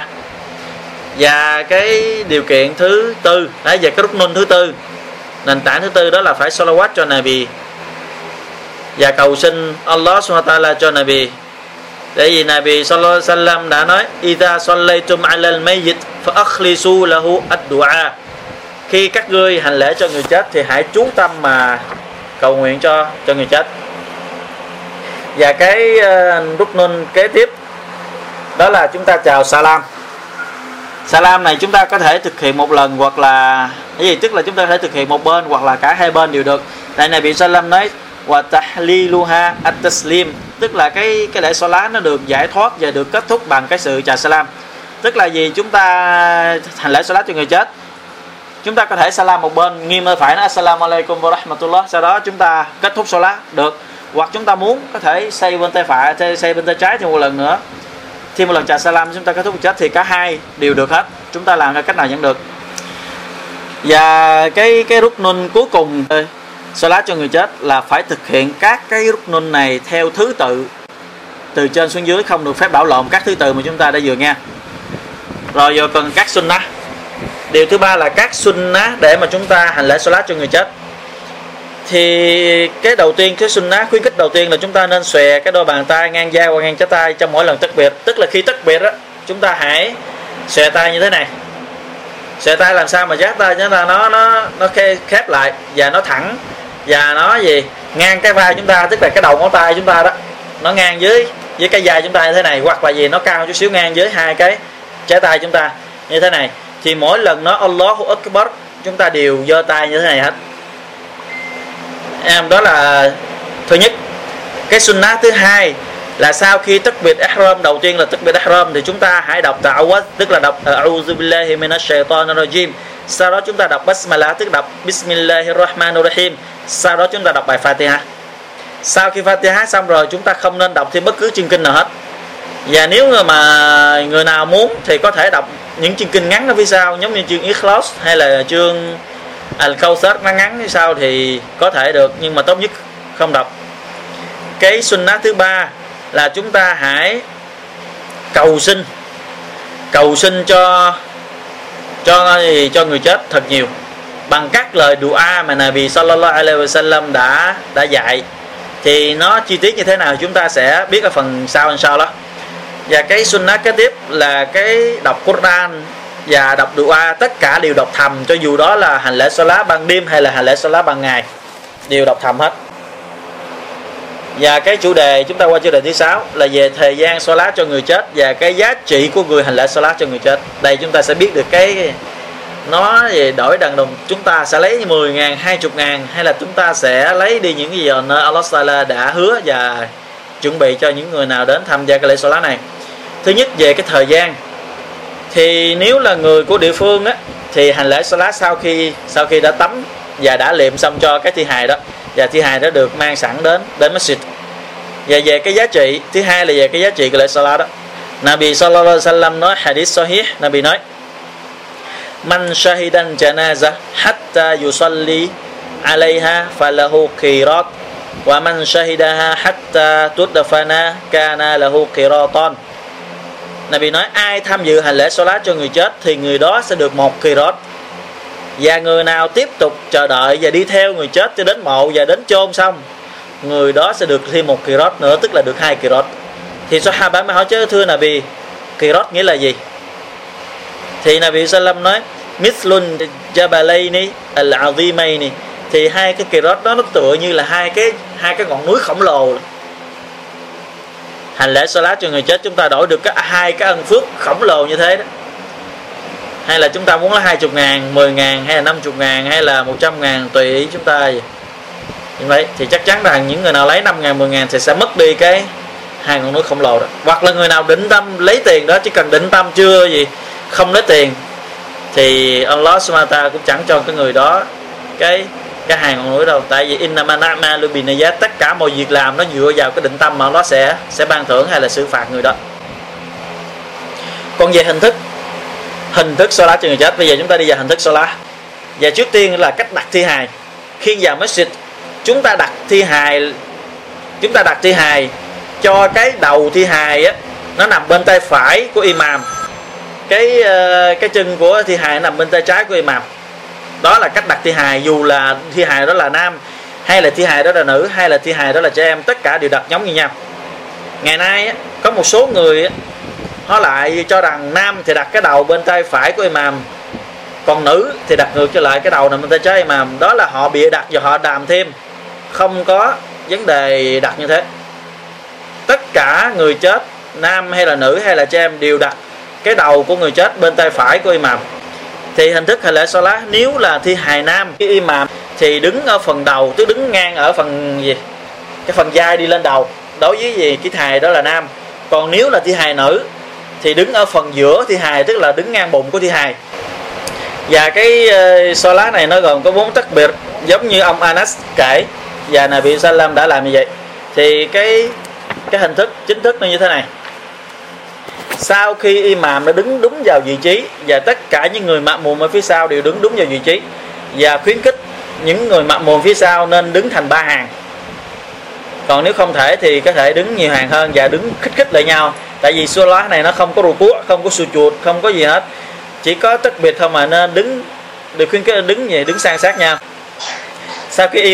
Và cái điều kiện thứ tư, đấy, về cái ruknun thứ tư, nền tảng thứ tư đó là phải salawat cho Nabi và cầu xin Allah subhanahu wa ta'ala cho Nabi. Tại vì Nabi sallallahu alaihi wasallam đã nói idha sallaytum ala al-mayyit fa akhlisu lahu ad-du'a. Khi các ngươi hành lễ cho người chết thì hãy chú tâm mà cầu nguyện cho người chết. Và cái ruknun kế tiếp đó là chúng ta chào salam. Salam này chúng ta có thể thực hiện một lần hoặc là cái gì, tức là chúng ta có thể thực hiện một bên hoặc là cả hai bên đều được. Tại này Nabi Sallam nói wa tahliluha at-taslim, tức là cái lễ salat nó được giải thoát và được kết thúc bằng cái sự chào salam. Tức là gì, chúng ta hành lễ salat cho người chết, chúng ta có thể salam một bên, nghiêm phải nói assalamu alaikum wa rahmatullah, sau đó chúng ta kết thúc salat được. Hoặc chúng ta muốn có thể xoay bên tay phải, xoay bên tay trái thêm một lần nữa, thêm một lần chào salam chúng ta kết thúc người chết, thì cả hai đều được hết, chúng ta làm theo cách nào vẫn được. Và cái ruknun cuối cùng salat cho người chết là phải thực hiện các cái ruknun này theo thứ tự từ trên xuống dưới, không được phép đảo lộn các thứ tự mà chúng ta đã vừa nghe. Rồi giờ cần các sunnah. Điều thứ ba là các sunnah để mà chúng ta hành lễ salat cho người chết. Thì cái đầu tiên, cái sunnah khuyến khích đầu tiên là chúng ta nên xòe cái đôi bàn tay ngang vai qua ngang trái tay trong mỗi lần takbir. Tức là khi takbir á, chúng ta hãy xòe tay như thế này. Xòe tay làm sao mà giáp tay chúng ta nó khép lại và nó thẳng và nó gì ngang cái vai chúng ta, tức là cái đầu ngón tay chúng ta đó nó ngang với cái vai chúng ta như thế này, hoặc là gì nó cao chút xíu ngang với hai cái trái tay chúng ta như thế này. Thì mỗi lần nói Allahu Akbar chúng ta đều giơ tay như thế này hết. Đó là thứ nhất. Cái sunnah thứ hai là sau khi takbir ihram, đầu tiên là takbir ihram, thì chúng ta hãy đọc ta'awaz, tức là đọc a'udhu billahi minash shaitanir rajim. Sau đó chúng ta đọc basmalah, tức đọc bismillahirrahmanirrahim. Sau đó chúng ta đọc bài Fatiha. Sau khi Fatiha xong rồi chúng ta không nên đọc thêm bất cứ chương kinh nào hết. Và nếu mà người nào muốn thì có thể đọc những chương kinh ngắn ở phía sau, giống như chương Ikhlas hay là chương Al-Kawthar ngắn phía sau thì có thể được, nhưng mà tốt nhất không đọc. cái sunnah thứ ba là chúng ta hãy cầu xin cho người chết thật nhiều bằng các lời dua mà Nabi sallallahu alaihi wasallam đã dạy. Thì nó chi tiết như thế nào chúng ta sẽ biết ở phần sau inshallah. Và cái sunnah kế tiếp là cái đọc Quran và đọc dua, tất cả đều đọc thầm, cho dù đó là hành lễ salat ban đêm hay là hành lễ salat ban ngày, đều đọc thầm hết. Và cái chủ đề, chúng ta qua chủ đề thứ 6 là về thời gian salat cho người chết và cái giá trị của người hành lễ salat cho người chết. Đây chúng ta sẽ biết được cái nó về đổi đằng đồng, chúng ta sẽ lấy 10.000, 20.000 hay là chúng ta sẽ lấy đi những cái gì nơi Allah Taala đã hứa và chuẩn bị cho những người nào đến tham gia cái lễ salat này. Thứ nhất, về cái thời gian thì nếu là người của địa phương á, thì hành lễ salat sau khi đã tắm và đã liệm xong cho cái thi hài đó, và thi hài đó được mang sẵn đến masjid. Và về cái giá trị thứ hai là về cái giá trị của lễ salat đó, Nabi sallallahu alaihi wasallam nói hadith sahih, Nabi nói man shahidan janaza hatta yusalli alaiha falahu qirat wa man shahidaha hatta tudfana kana lahu qiratan. Nabi nói ai tham dự hành lễ salat cho người chết thì người đó sẽ được 1 qirat, và người nào tiếp tục chờ đợi và đi theo người chết cho đến mộ và đến chôn xong, người đó sẽ được thêm 1 qirat nữa, tức là được 2 qirat. Thì Sahaba mới hỏi chứ thưa Nabi, qirat nghĩa là gì? Thì Nabi sallam nói mithlun jabalaini al-azimaini, thì hai cái qirat đó nó tựa như là hai cái ngọn núi khổng lồ. Hành lễ salat cho người chết chúng ta đổi được hai cái ân phước khổng lồ như thế đó. Hay là chúng ta muốn là 20.000, 10.000 hay là 50.000 hay là 100.000, tùy ý chúng ta. Như vậy thì chắc chắn rằng những người nào lấy 5.000, 10.000 thì sẽ mất đi cái hai ngọn núi khổng lồ đó. Hoặc là người nào định tâm lấy tiền đó, chỉ cần định tâm chưa gì không lấy tiền thì Allah Subhanahu wa ta'ala cũng chẳng cho cái người đó cái hai ngọn núi đâu. Tại vì innamal a'malu binniyat, tất cả mọi việc làm nó dựa vào cái định tâm mà Allah sẽ ban thưởng hay là xử phạt người đó. Còn về hình thức salat cho người chết, bây giờ chúng ta đi vào hình thức salat. Và trước tiên là cách đặt thi hài. Khi vào masjid, chúng ta đặt thi hài cho cái đầu thi hài á, nó nằm bên tay phải của imam, cái chân của thi hài nằm bên tay trái của imam. Đó là cách đặt thi hài, dù là thi hài đó là nam hay là thi hài đó là nữ hay là thi hài đó là trẻ em, tất cả đều đặt giống như nhau. Ngày nay á, có một số người á, họ lại cho rằng nam thì đặt cái đầu bên tay phải của imam, còn nữ thì đặt ngược trở lại, cái đầu nằm bên tay trái imam. Đó là họ bịa đặt và họ đàm thêm, không có vấn đề đặt như thế. Tất cả người chết, nam hay là nữ hay là trẻ em, đều đặt cái đầu của người chết bên tay phải của imam. Thì hình thức hành lễ salat, nếu là thi hài nam, cái imam thì đứng ở phần đầu, tức đứng ngang ở phần gì, cái phần vai đi lên đầu, đối với gì cái hài đó là nam. Còn nếu là thi hài nữ thì đứng ở phần giữa thi hài, tức là đứng ngang bụng của thi hài. Và cái salat này nó gồm có 4 takbir, giống như ông Anas kể, và Nabi sallam đã làm như vậy. Thì cái hình thức chính thức nó như thế này. Sau khi imam đã đứng đúng vào vị trí, và tất cả những người ma'mum ở phía sau đều đứng đúng vào vị trí, và khuyến khích những người ma'mum phía sau nên đứng thành 3 hàng. Còn nếu không thể thì có thể đứng nhiều hàng hơn và đứng khích lại nhau. Tại vì salat này nó không có ruku', không có sujud, không có gì hết, chỉ có takbir thôi, mà nên được khuyến khích đứng san sát nhau. Sau khi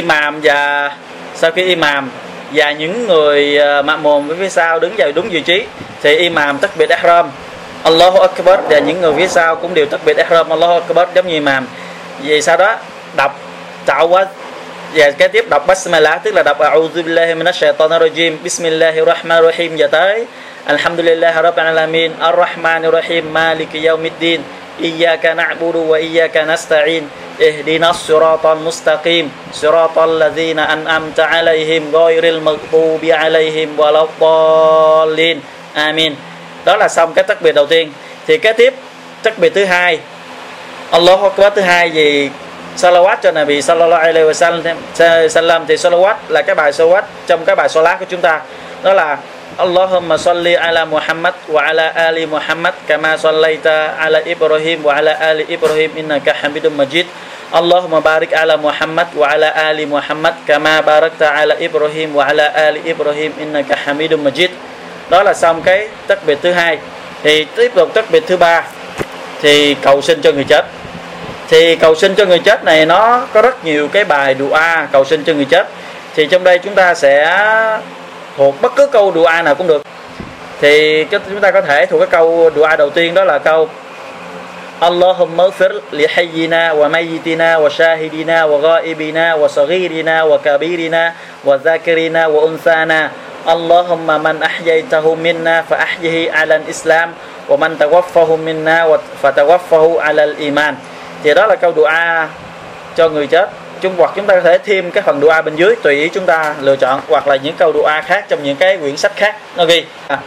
imam và những người ma'mum ở phía sau đứng vào đúng vị trí thì imam takbir ihram Allahu Akbar, và những người phía sau cũng đều takbir ihram Allahu Akbar giống như imam. Vì sau đó đọc ta'awudh, và kế tiếp đọc basmalah, tức là đọc a'udhu billahi minash shaitanir rajim, bismillahir rahmanir rahim, và tới alhamdulillahi rabbil alamin, arrahmanir rahim, maliki yaumiddin, iyyaka na'budu wa iyyaka nasta'in, ihdinas siratal mustaqim, siratal ladzina an'amta 'alaihim ghairil maghdubi 'alaihim waladdallin, amin. Đó là xong cái takbir đầu tiên. Thì kế tiếp takbir thứ hai, Allahu Akbar thứ hai, vì salawat cho Nabi sallallahu alaihi wasallam. Thì salawat là cái bài salawat trong cái bài salat của chúng ta, đó là Allahumma salli ala Muhammad wa ala ali Muhammad kama sallaita ala Ibrahim wa ala ali Ibrahim innaka Hamidum Majid. Allahumma barik ala Muhammad wa ala ali Muhammad kama barakta ala Ibrahim wa ala ali Ibrahim innaka Hamidum Majid. Đó là xong cái takbir thứ hai. Thì tiếp tục takbir thứ ba thì cầu xin cho người chết. Thì cầu xin cho người chết này nó có rất nhiều cái bài dua cầu xin cho người chết. Thì trong đây chúng ta sẽ thuộc bất cứ câu dua nào cũng được. Thì chúng ta có thể thuộc cái câu dua đầu tiên, đó là câu Allahumma ighfir li hayyina wa mayyitina wa shahidina wa ghaibina wa saghirina wa kabirina wa zakirina wa unsana. Allahumma man ahyaytahu minna fa ahyihi ala al-islam wa man tawaffahu minna fa tawaffahu ala al-iman. Thì đó là câu dua cho người chết. Hoặc chúng ta có thể thêm cái phần dua bên dưới, tùy ý chúng ta lựa chọn, hoặc là những câu dua khác trong những cái quyển sách khác nó ghi.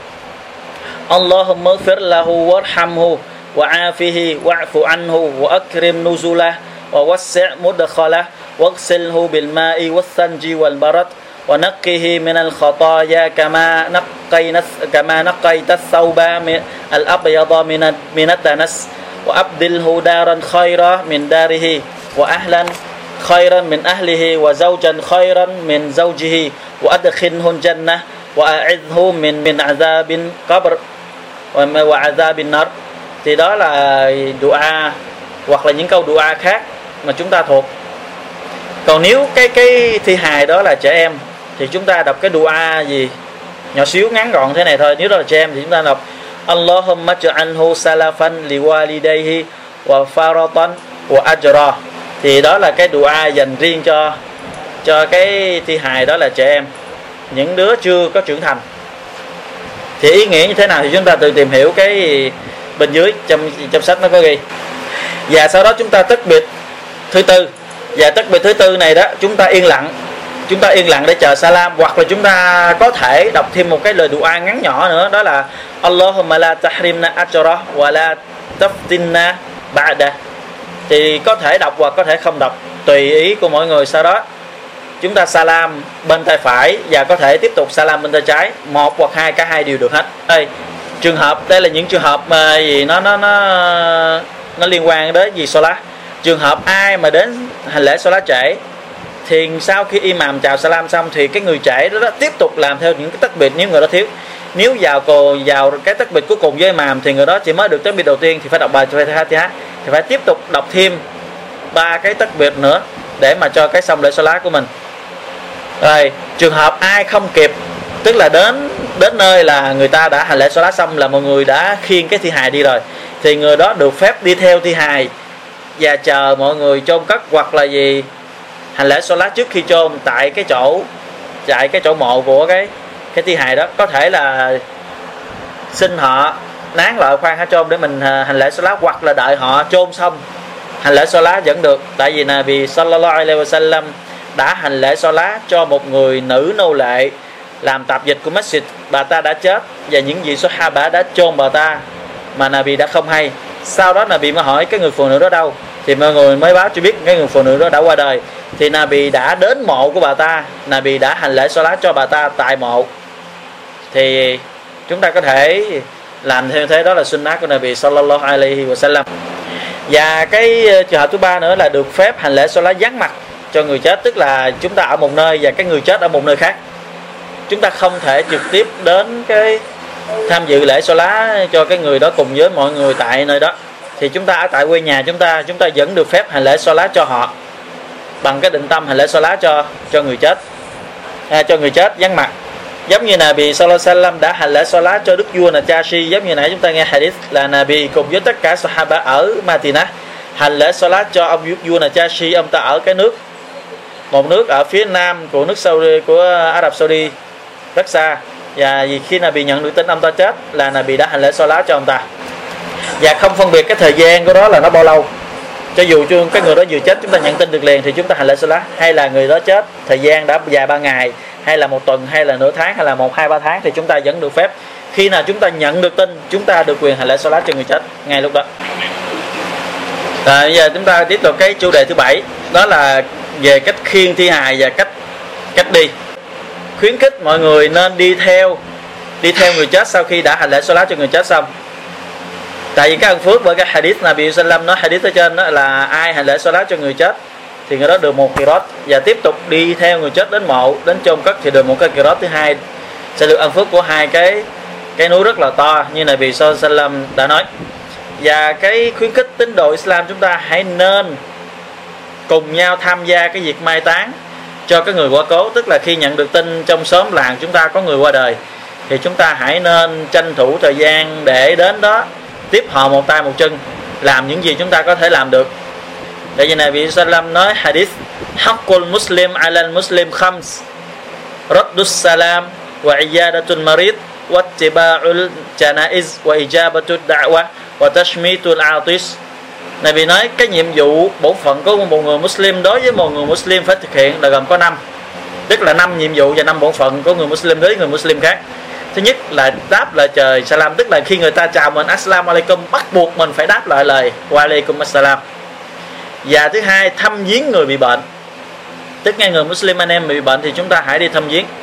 Allahumma ighfir lahu warhamhu wa afihi wa'fu anhu wa akrim nuzulah wa wassi' mudkhalah waghsilhu bil ma'i was sanji wal barat wa naqqihi min al khataaya kama naqqayta ath-thawba al abyada min ad-danas wa abdilhu daran khayran min darihi wa ahlan khayran min ahlihi wa zawjan khayran min zawjihi wa adkhilhu al-jannah wa a'idhu min azabin qabr wa azabin nar. Thì đó là dua hoặc là những câu dua khác mà chúng ta thuộc. Còn nếu cái thi hài đó là trẻ em thì chúng ta đọc cái dua gì nhỏ xíu ngắn gọn thế này thôi. Nếu đó là trẻ em thì chúng ta đọc Allahumma ja'alhu salafan liwalidayhi wa faratan wa ajra. Thì đó là cái dua dành riêng cho cái thi hài đó là trẻ em, những đứa chưa có trưởng thành. Thì ý nghĩa như thế nào thì chúng ta tự tìm hiểu cái bên dưới trong sách nó có ghi. Và sau đó chúng ta takbir thứ tư. Và takbir thứ tư này đó chúng ta yên lặng để chờ salam, hoặc là chúng ta có thể đọc thêm một cái lời dua ngắn nhỏ nữa, đó là Allahumma la tahrimna ajra wa la taftinna ba'da. Thì có thể đọc hoặc có thể không đọc, tùy ý của mỗi người. Sau đó chúng ta salam bên tay phải và có thể tiếp tục salam bên tay trái, một hoặc hai, cả hai đều được hết. Trường hợp đây là những trường hợp mà gì nó liên quan đến gì salat. Trường hợp ai mà đến hành lễ salat trễ thì sau khi imam chào salam xong thì cái người trễ đó tiếp tục làm theo những cái takbir nếu người đó thiếu. Nếu vào cái takbir cuối cùng với imam thì người đó chỉ mới được takbir đầu tiên thì phải đọc bài Fatiha, thì phải tiếp tục đọc thêm 3 cái takbir nữa để mà cho cái xong lễ salat của mình. Rồi trường hợp ai không kịp, tức là đến nơi là người ta đã hành lễ salat xong, là mọi người đã khiêng cái thi hài đi rồi, thì người đó được phép đi theo thi hài và chờ mọi người chôn cất, hoặc là gì hành lễ salat trước khi chôn tại cái chỗ mộ của cái thi hài đó. Có thể là xin họ nán lại khoan hả chôn để mình hành lễ salat, hoặc là đợi họ chôn xong hành lễ salat vẫn được. Tại vì Nabi sallallahu alaihi wasallam đã hành lễ salat cho một người nữ nô lệ làm tạp dịch của masjid. Bà ta đã chết và những vị Sahaba đã chôn bà ta mà Nabi đã không hay. Sau đó Nabi mới hỏi cái người phụ nữ đó đâu, thì mọi người mới báo cho biết cái người phụ nữ đó đã qua đời. Thì Nabi đã đến mộ của bà ta, Nabi đã hành lễ salat cho bà ta tại mộ. Thì chúng ta có thể làm theo thế, đó là sunnah của Nabi sallallahu alaihi wasallam. Và cái trường hợp thứ ba nữa là được phép hành lễ salat vắng mặt cho người chết, tức là chúng ta ở một nơi và cái người chết ở một nơi khác. Chúng ta không thể trực tiếp đến cái tham dự lễ salat cho cái người đó cùng với mọi người tại nơi đó. Thì chúng ta ở tại quê nhà chúng ta vẫn được phép hành lễ salat cho họ bằng cái định tâm hành lễ salat cho người chết, cho người chết vắng mặt. Giống như Nabi sallallahu alaihi wasallam đã hành lễ salat cho đức vua Najashi, giống như nãy chúng ta nghe hadith là Nabi cùng với tất cả Sahaba ở Madinah hành lễ salat cho ông vua Najashi. Ông ta ở cái một nước ở phía nam của nước Saudi, của Ả Rập Saudi, rất xa. Và khi Nabi nhận được tin ông ta chết là Nabi đã hành lễ salat cho ông ta, và không phân biệt cái thời gian của đó là nó bao lâu. Cho dù cái người đó vừa chết chúng ta nhận tin được liền thì chúng ta hành lễ salat, hay là người đó chết thời gian đã dài 3 ngày, hay là 1 tuần, hay là nửa tháng, hay là 1, 2, 3 tháng, thì chúng ta vẫn được phép. Khi nào chúng ta nhận được tin, chúng ta được quyền hành lễ salat cho người chết ngay lúc đó. Bây giờ chúng ta tiếp tục cái chủ đề thứ 7, đó là về cách khiêng thi hài và cách đi. Khuyến khích mọi người nên đi theo người chết sau khi đã hành lễ salat cho người chết xong. Tại vì cái ân phước bởi cái hadith Nabi sallam nói, hadith ở trên đó là ai hành lễ salat cho người chết thì người đó được một qirat, và tiếp tục đi theo người chết đến mộ, đến chôn cất thì được một cái qirat thứ hai, sẽ được ân phước của hai cái núi rất là to như Nabi sallam đã nói. Và cái khuyến khích tín đồ Islam chúng ta hãy nên cùng nhau tham gia cái việc mai táng cho cái người quá cố. Tức là khi nhận được tin trong xóm làng chúng ta có người qua đời thì chúng ta hãy nên tranh thủ thời gian để đến đó tiếp họ một tay một chân, làm những gì chúng ta có thể làm được. Tại vì Nabi sallam nói hadith haqqul muslim ala muslim khams raddus salam wa iyadatul marid wa ittiba'ul janaiz wa ijabatud da'wah và tashmitul atis. Nabi nói cái nhiệm vụ bổn phận của một người Muslim đối với một người Muslim phải thực hiện là gồm có 5, tức là 5 nhiệm vụ và 5 bổn phận của người Muslim đối với người Muslim khác. Thứ nhất là đáp lại trời salam, tức là khi người ta chào mình assalamu alaikum, bắt buộc mình phải đáp lại lời wa alaikum assalam. Và thứ hai, thăm viếng người bị bệnh, tức là người Muslim anh em bị bệnh thì chúng ta hãy đi thăm viếng.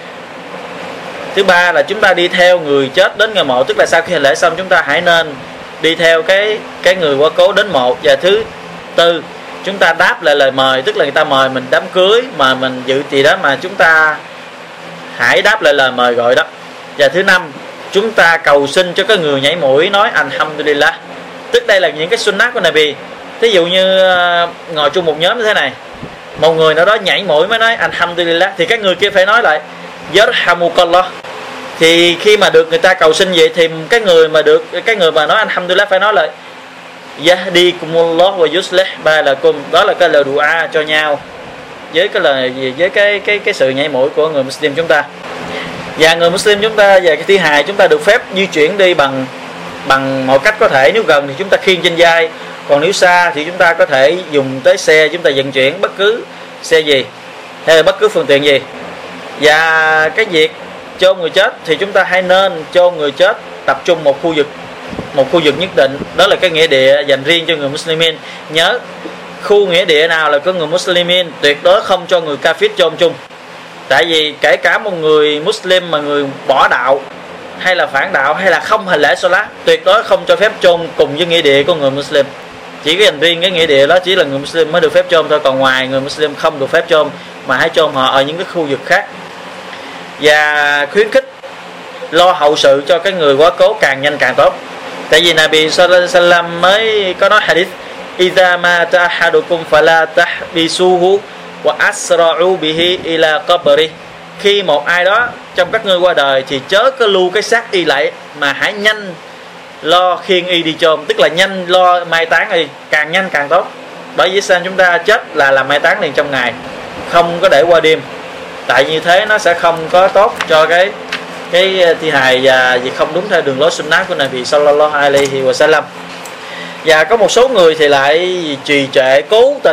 Thứ ba là chúng ta đi theo người chết đến ngôi mộ, tức là sau khi hành lễ xong chúng ta hãy nên đi theo cái người quá cố đến mộ. Và thứ tư, chúng ta đáp lại lời mời, tức là người ta mời mình đám cưới mà mình dự gì đó mà chúng ta hãy đáp lại lời mời gọi đó. Và thứ năm, chúng ta cầu xin cho cái người nhảy mũi nói alhamdulillah, tức đây là những cái sunnah của Nabi. Thí dụ như ngồi chung một nhóm như thế này, một người nào đó nhảy mũi mới nói alhamdulillah thì các người kia phải nói lại yarhamukallah. Thì khi mà được người ta cầu xin vậy thì cái người mà nói alhamdulillah phải nói lại yahdikumullah wa yuslih balakum, đó là cái lời dua cho nhau với cái lời gì, với cái sự nhảy mũi của người Muslim chúng ta. Và người Muslim chúng ta về cái thi hài chúng ta được phép di chuyển đi bằng mọi cách có thể. Nếu gần thì chúng ta khiêng trên vai, còn nếu xa thì chúng ta có thể dùng tới xe, chúng ta vận chuyển bất cứ xe gì hay là bất cứ phương tiện gì. Và cái việc chôn người chết thì chúng ta hãy nên chôn người chết tập trung một khu vực nhất định, đó là cái nghĩa địa dành riêng cho người Muslimin. Nhớ, khu nghĩa địa nào là có người Muslimin tuyệt đối không cho người kafir chôn chung. Tại vì kể cả một người Muslim mà người bỏ đạo hay là phản đạo hay là không hành lễ salat, tuyệt đối không cho phép chôn cùng với nghĩa địa của người Muslim. Chỉ cái dành riêng cái nghĩa địa đó chỉ là người Muslim mới được phép chôn thôi, còn ngoài người Muslim không được phép chôn, mà hãy chôn họ ở những cái khu vực khác. Và khuyến khích lo hậu sự cho cái người quá cố càng nhanh càng tốt. Tại vì Nabi sallallahu alaihi wasallam mới có nói hadith idha mata ahadukum fala tahbisuhu wa asra'u bihi ila qabri. Khi một ai đó trong các ngươi qua đời thì chớ có lưu cái xác y lại, mà hãy nhanh lo khiêng y đi chôn, tức là nhanh lo mai táng y, càng nhanh càng tốt. Bởi vì sao chúng ta chết là làm mai táng liền trong ngày, không có để qua đêm. Tại như thế nó sẽ không có tốt cho cái thi hài và việc không đúng theo đường lối sunnah của Nabi sallallahu alaihi wasallam. Và có một số người thì lại trì trệ,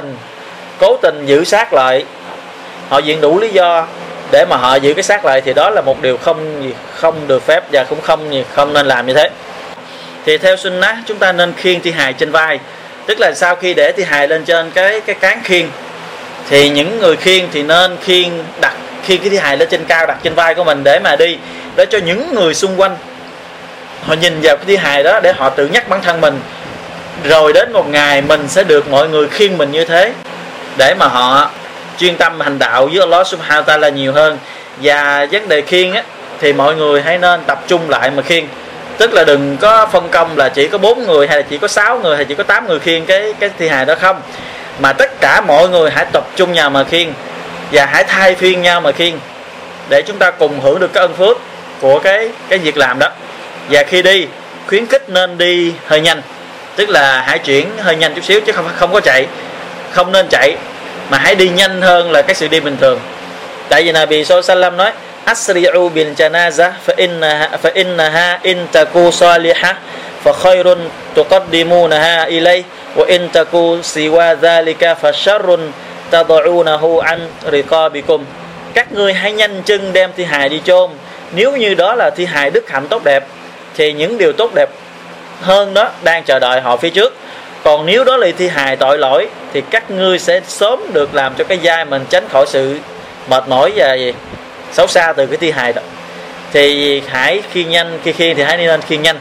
cố tình giữ xác lại, họ viện đủ lý do để mà họ giữ cái xác lại, thì đó là một điều không được phép và cũng không nên làm như thế. Thì theo sunnah chúng ta nên khiêng thi hài trên vai, tức là sau khi để thi hài lên trên cái cán khiêng thì những người khiêng thì nên khiêng cái thi hài lên trên cao, đặt trên vai của mình để mà đi, để cho những người xung quanh họ nhìn vào cái thi hài đó để họ tự nhắc bản thân mình, rồi đến một ngày mình sẽ được mọi người khiêng mình như thế, để mà họ chuyên tâm hành đạo với Allah subhanahu wa ta'ala nhiều hơn. Và vấn đề khiêng á, thì mọi người hãy nên tập trung lại mà khiêng, tức là đừng có phân công là chỉ có 4 người hay là chỉ có 6 người hay chỉ có 8 người khiêng cái thi hài đó không, mà tất cả mọi người hãy tập trung nhau mà khiêng và hãy thay phiên nhau mà khiêng để chúng ta cùng hưởng được cái ân phước của cái việc làm đó. Và khi đi khuyến khích nên đi hơi nhanh, tức là hãy chuyển hơi nhanh chút xíu chứ không có chạy, không nên chạy mà hãy đi nhanh hơn là cái sự đi bình thường. Tại vì Nabi sallallahu alaihi wasallam nói asri'u bil janaza fa innaha in taku salihah fa khairun tuqaddimunaha ilay wa in taku siwa dhalika fa sharrun tad'unahu an riqabikum. Các ngươi hãy nhanh chân đem thi hài đi chôn, nếu như đó là thi hài đức hạnh tốt đẹp thì những điều tốt đẹp hơn đó đang chờ đợi họ phía trước. Còn nếu đó là thi hài tội lỗi thì các ngươi sẽ sớm được làm cho cái vai mình tránh khỏi sự mệt mỏi và xấu xa từ cái thi hài đó. Thì hãy khiêng nhanh, khi khiêng thì hãy nên khiêng nhanh.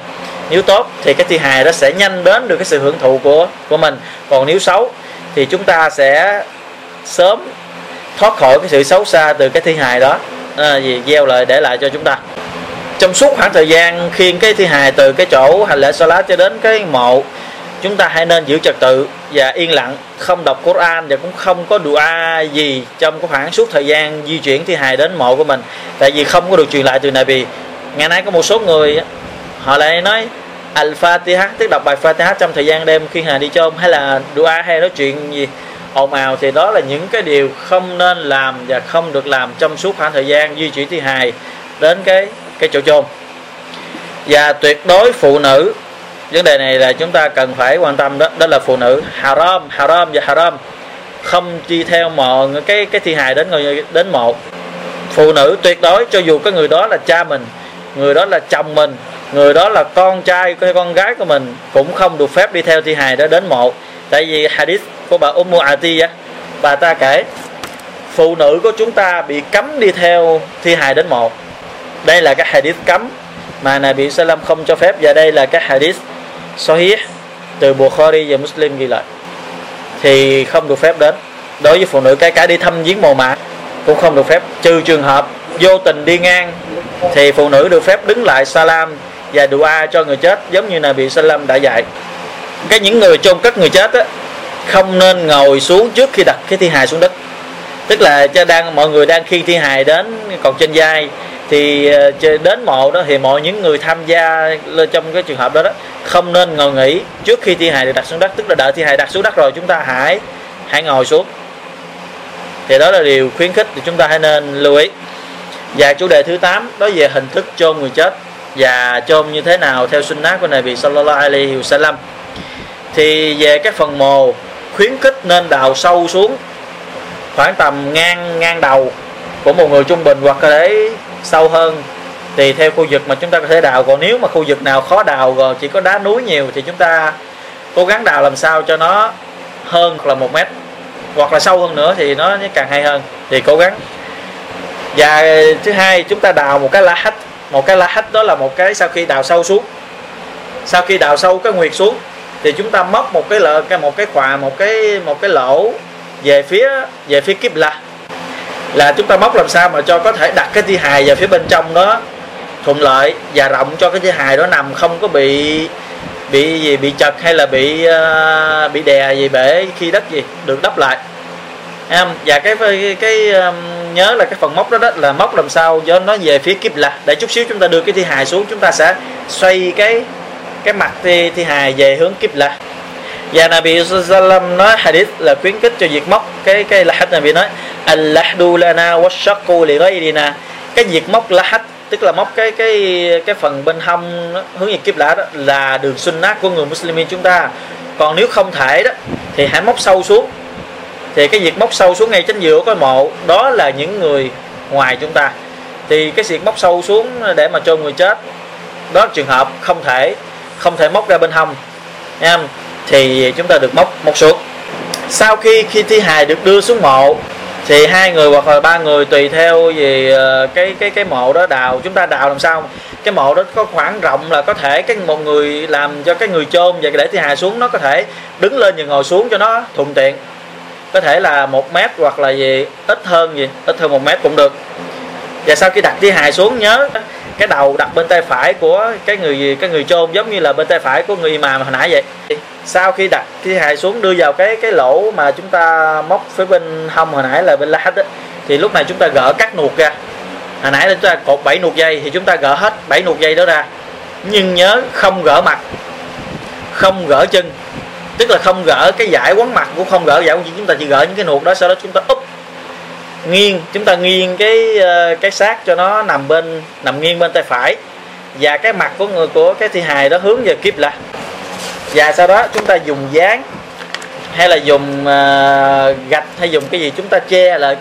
Nếu tốt thì cái thi hài đó sẽ nhanh đến được cái sự hưởng thụ của mình. Còn nếu xấu thì chúng ta sẽ sớm thoát khỏi cái sự xấu xa từ cái thi hài đó, vì gieo lại để lại cho chúng ta. Trong suốt khoảng thời gian khiêng cái thi hài từ cái chỗ hành lễ Salat cho đến cái mộ, chúng ta hãy nên giữ trật tự và yên lặng, không đọc Quran và cũng không có dua gì trong cái khoảng suốt thời gian di chuyển thi hài đến mộ của mình, tại vì không có được truyền lại từ Nabi. Ngày nay có một số người họ lại nói Al-Fatiha, tức đọc bài Fatiha trong thời gian đêm khiêng hài đi chôn, hay là dua hay nói chuyện gì ồn ào, thì đó là những cái điều không nên làm và không được làm trong suốt khoảng thời gian di chuyển thi hài đến cái chỗ chôn. Và tuyệt đối phụ nữ, vấn đề này là chúng ta cần phải quan tâm đó, đó là phụ nữ haram và haram, không đi theo mộ cái thi hài đến mộ. Phụ nữ tuyệt đối, cho dù cái người đó là cha mình, người đó là chồng mình, người đó là con trai hay con gái của mình, cũng không được phép đi theo thi hài đó đến mộ. Tại vì hadith của bà Atiyah, bà ta kể phụ nữ của chúng ta bị cấm đi theo thi hài đến mộ. Đây là cái hadith cấm mà Nabi Sallam không cho phép, và đây là cái hadith Sahih từ Bukhari và Muslim ghi lại, thì không được phép đến. Đối với phụ nữ, cái cả đi thăm viếng mồ mả cũng không được phép, trừ trường hợp vô tình đi ngang thì phụ nữ được phép đứng lại salam và dua cho người chết, giống như Nabi Sallam đã dạy. Những người chôn cất người chết á, không nên ngồi xuống trước khi đặt cái thi hài xuống đất. Tức là mọi người đang khiêng thi hài đến còn trên vai, thì đến mộ đó thì những người tham gia trong cái trường hợp đó không nên ngồi nghỉ trước khi thi hài được đặt xuống đất. Tức là đợi thi hài đặt xuống đất rồi chúng ta hãy ngồi xuống. Thì đó là điều khuyến khích, thì chúng ta hãy nên lưu ý. Và chủ đề thứ 8 đó về hình thức chôn người chết và chôn như thế nào theo sunnah của Nabi sallallahu alaihi wasallam. Thì về cái phần mồ, khuyến khích nên đào sâu xuống khoảng tầm ngang đầu của một người trung bình, hoặc là để sâu hơn tùy theo khu vực mà chúng ta có thể đào. Còn nếu mà khu vực nào khó đào rồi, chỉ có đá núi nhiều, thì chúng ta cố gắng đào làm sao cho nó hơn là 1 mét, hoặc là sâu hơn nữa thì nó càng hay hơn, thì cố gắng. Và thứ hai, chúng ta đào một cái la hách đó là một cái sau khi đào sâu xuống, sau khi đào sâu cái nguyệt xuống, thì chúng ta móc một cái lỗ về phía Qibla, là chúng ta móc làm sao mà cho có thể đặt cái thi hài vào phía bên trong đó thuận lợi và rộng, cho cái thi hài đó nằm không có bị chật hay là bị đè gì bể khi đất gì được đắp lại. Và cái nhớ là cái phần móc đó là móc làm sao cho nó về phía Qibla, để chút xíu chúng ta đưa cái thi hài xuống, chúng ta sẽ xoay cái mặt thi hài về hướng Qibla. Và Nabi sallam nói hadith là khuyến khích cho việc móc cái lahad. Nabi nói al-lahdu lana wash-shaqqu li ghayrina. Cái việc móc lahad tức là móc cái phần bên hông hướng về Qibla đó là đường sunnah của người Muslimin chúng ta. Còn nếu không thể đó thì hãy móc sâu xuống. Thì cái việc móc sâu xuống ngay chính giữa cái mộ đó là những người ngoài chúng ta. Thì cái việc móc sâu xuống để mà chôn người chết đó là trường hợp không thể móc ra bên hông nha, thì chúng ta được móc xuống. Sau khi thi hài được đưa xuống mộ thì 2 người hoặc là 3 người tùy theo về cái mộ đó đào. Chúng ta đào làm sao cái mộ đó có khoảng rộng là có thể một người làm cho cái người chôn và để thi hài xuống nó có thể đứng lên và ngồi xuống cho nó thuận tiện. Có thể là 1 mét hoặc là ít hơn 1 mét cũng được. Và sau khi đặt thi hài xuống, nhớ cái đầu đặt bên tay phải của cái người chôn, giống như là bên tay phải của người imam hồi nãy vậy. Sau khi đặt thi hài xuống, đưa vào cái lỗ mà chúng ta móc phía bên hông hồi nãy là bên lahad đó, thì lúc này chúng ta gỡ các nuột ra. Hồi nãy là chúng ta cột 7 nuột dây, thì chúng ta gỡ hết 7 nuột dây đó ra, nhưng nhớ không gỡ mặt, không gỡ chân, tức là không gỡ cái dải quấn mặt, cũng không gỡ dải quấn chân, chúng ta chỉ gỡ những cái nuột đó. Sau đó chúng ta úp nghiêng, chúng ta nghiêng cái xác cho nó nằm nghiêng bên tay phải, và cái mặt của cái thi hài đó hướng về Qibla. Và sau đó chúng ta dùng dán hay là dùng gạch hay dùng cái gì, chúng ta che lại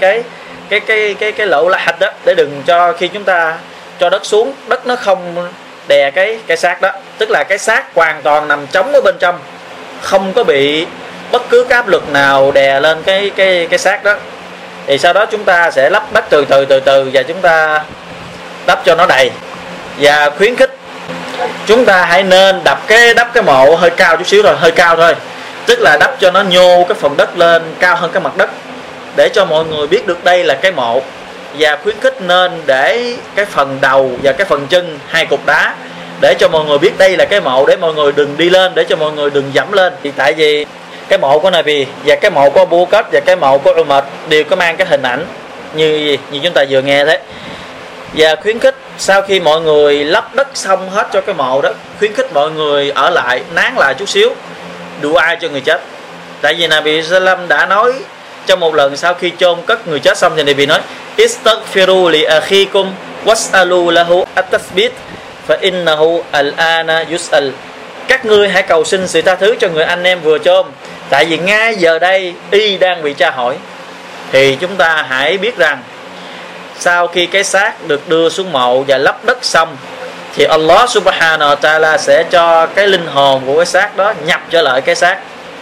cái lỗ lahad đó, để đừng cho khi chúng ta cho đất xuống, đất nó không đè cái xác đó. Tức là cái xác hoàn toàn nằm trống ở bên trong, không có bị bất cứ cái áp lực nào đè lên cái xác đó. Thì sau đó chúng ta sẽ lắp đất từ từ và chúng ta đắp cho nó đầy. Và khuyến khích chúng ta hãy nên đắp cái mộ hơi cao chút xíu thôi, hơi cao thôi, tức là đắp cho nó nhô cái phần đất lên cao hơn cái mặt đất, để cho mọi người biết được đây là cái mộ. Và khuyến khích nên để cái phần đầu và cái phần chân hai cục đá, để cho mọi người biết đây là cái mộ, để mọi người đừng đi lên, để cho mọi người đừng dẫm lên. Thì tại vì cái mộ của Nabi và cái mộ của Abu Bakr và cái mộ của Umar đều có mang cái hình ảnh như chúng ta vừa nghe thế. Và khuyến khích sau khi mọi người lấp đất xong hết cho cái mộ đó, khuyến khích mọi người ở lại, nán lại chút xíu, dua cho người chết. Tại vì Nabi Sallam đã nói trong một lần sau khi chôn cất người chết xong thì Nabi nói: Istaghfiru li akhikum was'alu lahu at-tathbit fa innahu al-ana yus'al. Các ngươi hãy cầu xin sự tha thứ cho người anh em vừa chôn, tại vì ngay giờ đây y đang bị tra hỏi. Thì chúng ta hãy biết rằng sau khi cái xác được đưa xuống mộ và lấp đất xong thì Allah subhanahu wa ta'ala sẽ cho cái linh hồn của cái xác đó nhập trở lại cái xác.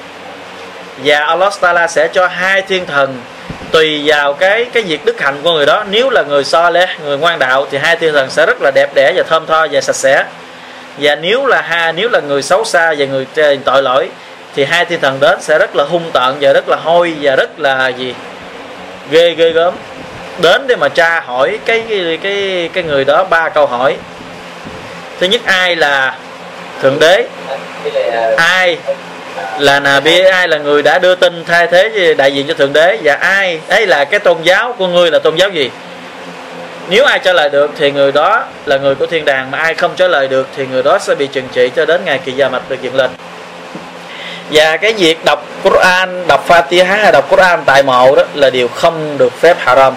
Và Allah ta'ala sẽ cho hai thiên thần tùy vào cái việc đức hạnh của người đó. Nếu là người saleh, người ngoan đạo thì hai thiên thần sẽ rất là đẹp đẽ và thơm tho và sạch sẽ. Và nếu là người xấu xa và người tội lỗi thì hai thiên thần đến sẽ rất là hung tợn và rất là hôi và rất là ghê gớm, đến để mà tra hỏi cái người đó ba câu hỏi. Thứ nhất, ai là thượng đế, ai là Nabi, ai là người đã đưa tin thay thế đại diện cho thượng đế, và ai ấy là cái tôn giáo của ngươi là tôn giáo gì. Nếu ai trả lời được thì người đó là người của thiên đàng, mà ai không trả lời được thì người đó sẽ bị trừng trị cho đến ngày kỳ gia mạch được dựng lên. Và cái việc đọc Quran, đọc Fatiha hay đọc Quran tại mộ đó là điều không được phép, haram,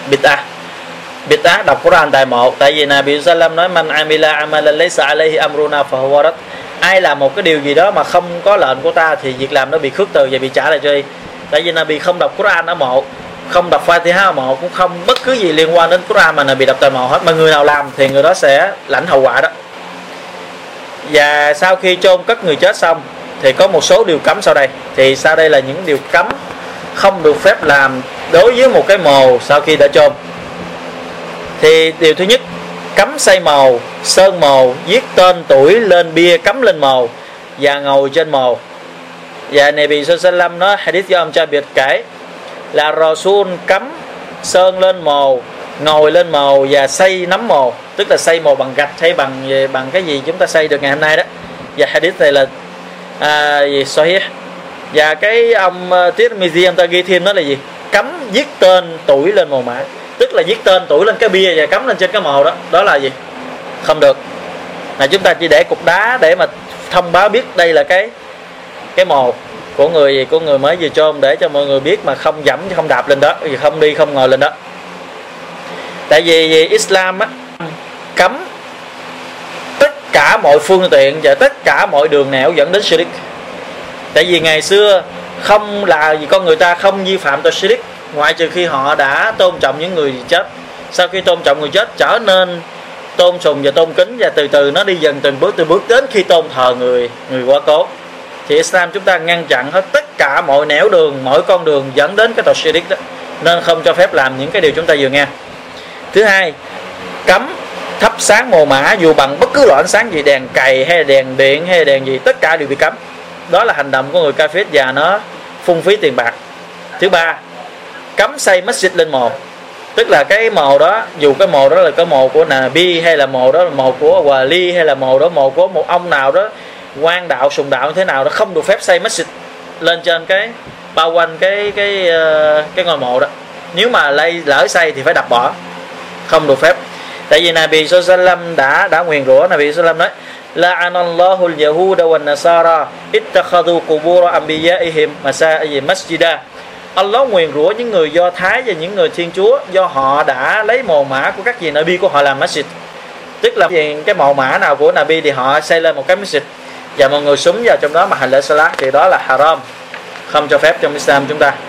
bid'ah đọc Quran tại mộ. Tại vì Nabi Sallam nói: Man amila amalan laysa alayhi amruna fahuwa rad. Ai làm một cái điều gì đó mà không có lệnh của ta thì việc làm đó bị khước từ và bị trả lại cho y. Tại vì Nabi không đọc Quran ở mộ, không đọc Fatiha ở mộ, cũng không bất cứ gì liên quan đến Quran mà Nabi đọc tại mộ hết. Mà người nào làm thì người đó sẽ lãnh hậu quả đó. Và sau khi chôn cất người chết xong thì có một số điều cấm sau đây. Thì sau đây là những điều cấm không được phép làm đối với một cái mồ sau khi đã chôn. Thì điều thứ nhất, cấm xây mồ, sơn mồ, viết tên tuổi lên bia cắm lên mồ và ngồi trên mồ. Và Nabi Sallam nói, hadith do ông Jabir kể là Rasul cấm sơn lên mồ, ngồi lên mồ và xây nắm mồ, tức là xây mồ bằng gạch hay bằng cái gì chúng ta xây được ngày hôm nay đó. Và hadith này là sahih. Và cái ông Tirmidhi ông ta ghi thêm đó là gì? Cấm viết tên tuổi lên mồ mả, tức là viết tên tuổi lên cái bia và cắm lên trên cái mồ đó. Đó là gì? Không được. Là chúng ta chỉ để cục đá để mà thông báo biết đây là cái mồ của người mới vừa chôn, để cho mọi người biết mà không dẫm không đạp lên đó, không đi không ngồi lên đó. Tại vì Islam á cấm tất cả mọi phương tiện và tất cả mọi đường nẻo dẫn đến shirk. Tại vì ngày xưa không là gì con người ta không vi phạm tội shirk ngoại trừ khi họ đã tôn trọng những người chết. Sau khi tôn trọng người chết trở nên tôn sùng và tôn kính, và từ từ nó đi dần từng bước đến khi tôn thờ người quá cố. Thì Islam chúng ta ngăn chặn hết tất cả mọi nẻo đường, mọi con đường dẫn đến cái tội shirk đó, nên không cho phép làm những cái điều chúng ta vừa nghe. Thứ hai, cấm thắp sáng mồ mả dù bằng bất cứ loại ánh sáng gì, đèn cầy hay đèn điện hay đèn gì, tất cả đều bị cấm. Đó là hành động của người kafir và nó phung phí tiền bạc. Thứ ba, cấm xây masjid lên mồ, tức là cái mồ đó, dù cái mồ đó là cái mồ của Nabi hay là mồ đó là mồ của Wali hay là mồ đó mồ của một ông nào đó quan đạo sùng đạo như thế nào đó, không được phép xây masjid lên trên cái bao quanh cái ngôi mộ đó. Nếu mà lỡ xây thì phải đập bỏ, không được phép. Tại vì Nabi sallam đã nguyền rủa. Nabi sallam nói: La'anallahu al-yahuda wan-nasara ittakhadhu qubur anbiya'ihim masjida. Allah nguyền rủa những người Do Thái và những người Thiên Chúa do họ đã lấy mồ mả của các vị Nabi của họ làm masjid. Tức là cái mồ mả nào của Nabi thì họ xây lên một cái masjid và mọi người súng vào trong đó mà hành lễ salat, thì đó là haram, không cho phép trong Islam chúng ta.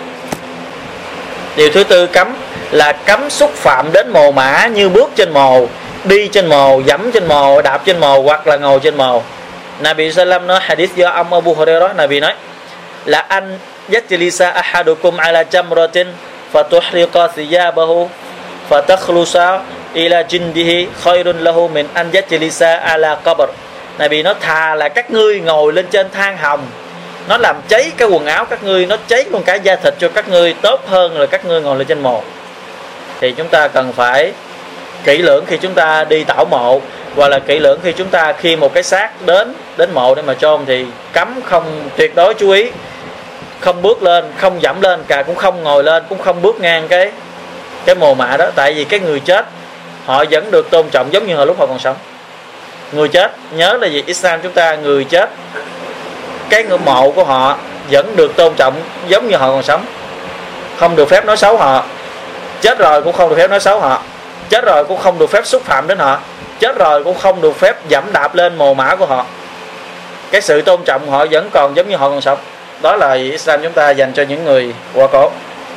Điều thứ tư cấm là cấm xúc phạm đến mồ mả như bước trên mồ, đi trên mồ, dẫm trên mồ, đạp trên mồ hoặc là ngồi trên mồ. Nabi sallam nói, hadith do ông Abu Hurairah, Nabi nói là anh yajlisa ahadukum ala jamratin fatuhriqa thiyabahu fatakhlusa ila jindihi khairun lahu min an yajlisa ala qabr. Nabi nói thà là các ngươi ngồi lên trên than hồng, nó làm cháy cái quần áo các ngươi, nó cháy luôn cả da thịt cho các ngươi, tốt hơn là các ngươi ngồi lên trên mồ. Thì chúng ta cần phải kỹ lưỡng khi chúng ta đi tảo mộ, hoặc là kỹ lưỡng khi một cái xác đến mộ để mà chôn, thì cấm không, tuyệt đối chú ý không bước lên, không dẫm lên, cả cũng không ngồi lên, cũng không bước ngang cái mồ mả đó. Tại vì cái người chết họ vẫn được tôn trọng giống như hồi lúc họ còn sống. Người chết, nhớ là gì, Islam chúng ta, người chết cái ngưỡng mộ của họ vẫn được tôn trọng giống như họ còn sống. Không được phép nói xấu họ, chết rồi cũng không được phép nói xấu họ, chết rồi cũng không được phép xúc phạm đến họ, chết rồi cũng không được phép dẫm đạp lên mồ mả của họ. Cái sự tôn trọng họ vẫn còn giống như họ còn sống. Đó là Islam chúng ta dành cho những người quá cố.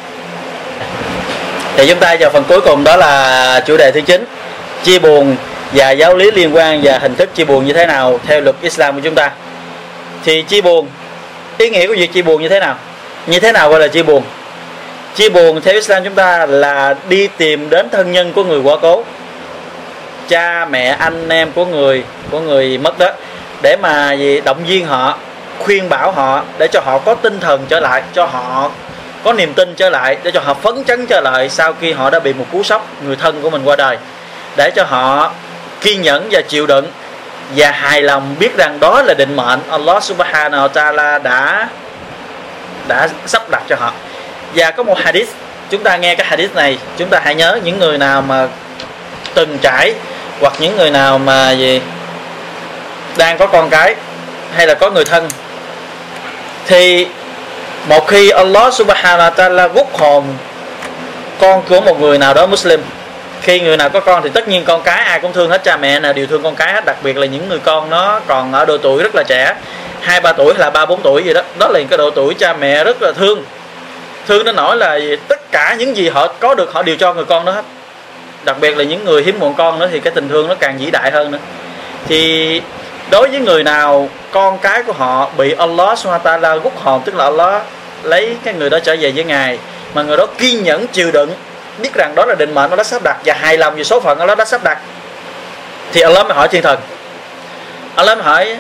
Thì chúng ta vào phần cuối cùng, đó là chủ đề thứ 9, chia buồn và giáo lý liên quan và hình thức chia buồn như thế nào theo luật Islam của chúng ta. Thì chia buồn, ý nghĩa của việc chia buồn như thế nào? Như thế nào gọi là chia buồn? Chia buồn theo Islam chúng ta là đi tìm đến thân nhân của người quá cố, cha mẹ anh em của người mất đó, để mà động viên họ, khuyên bảo họ, để cho họ có tinh thần trở lại, cho họ có niềm tin trở lại, để cho họ phấn chấn trở lại sau khi họ đã bị một cú sốc, người thân của mình qua đời, để cho họ kiên nhẫn và chịu đựng và hài lòng, biết rằng đó là định mệnh Allah Subhanahu wa Ta'ala đã sắp đặt cho họ. Và có một hadith, chúng ta nghe cái hadith này, chúng ta hãy nhớ, những người nào mà từng trải, hoặc những người nào mà đang có con cái hay là có người thân, thì một khi Allah Subhanahu wa Ta'ala rút hồn con của một người nào đó Muslim, khi người nào có con thì tất nhiên con cái ai cũng thương hết, cha mẹ nào đều thương con cái hết, đặc biệt là những người con nó còn ở độ tuổi rất là trẻ, 2-3 tuổi hay là 3-4 tuổi gì đó, đó là cái độ tuổi cha mẹ rất là thương đến nỗi là tất cả những gì họ có được họ đều cho người con đó hết. Đặc biệt là những người hiếm muộn con nữa thì cái tình thương nó càng vĩ đại hơn nữa. Thì đối với người nào con cái của họ bị Allah Subhanahu wa Ta'ala rút hồn, tức là Allah lấy cái người đó trở về với Ngài, mà người đó kiên nhẫn chịu đựng, biết rằng đó là định mệnh nó đã sắp đặt và hài lòng về số phận Allah đã sắp đặt, thì Allah mới hỏi thiên thần, Allah mới hỏi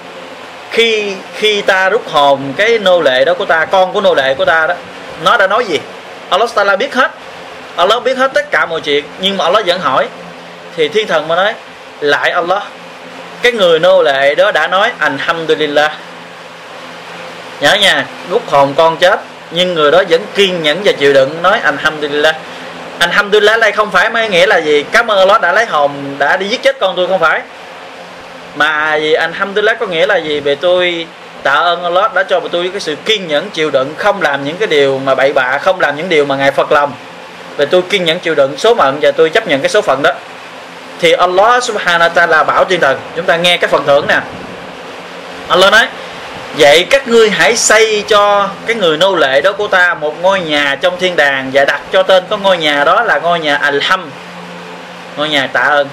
khi ta rút hồn cái nô lệ đó của ta, con của nô lệ của ta đó, nó đã nói gì? Allah Ta'ala biết hết, Allah biết hết tất cả mọi chuyện, nhưng mà Allah vẫn hỏi. Thì thiên thần mới nói lại Allah, cái người nô lệ đó đã nói Alhamdulillah. Nhớ nha, rút hồn con chết nhưng người đó vẫn kiên nhẫn và chịu đựng, nói Alhamdulillah. Alhamdulillah đây không phải mới nghĩa là gì cảm ơn Allah đã lấy hồn, đã đi giết chết con tôi, không phải. Mà gì Alhamdulillah có nghĩa là gì? Về tôi tạ ơn Allah đã cho tôi cái sự kiên nhẫn chịu đựng, không làm những cái điều mà bậy bạ, không làm những điều mà Ngài phật lòng. Về tôi kiên nhẫn chịu đựng số mệnh và tôi chấp nhận cái số phận đó. Thì Allah Subhanahu wa Ta'ala bảo thiên thần, chúng ta nghe cái phần thưởng nè. Allah nói vậy các ngươi hãy xây cho cái người nô lệ đó của ta một ngôi nhà trong thiên đàng, và đặt cho tên có ngôi nhà đó là ngôi nhà Alham, ngôi nhà tạ ơn.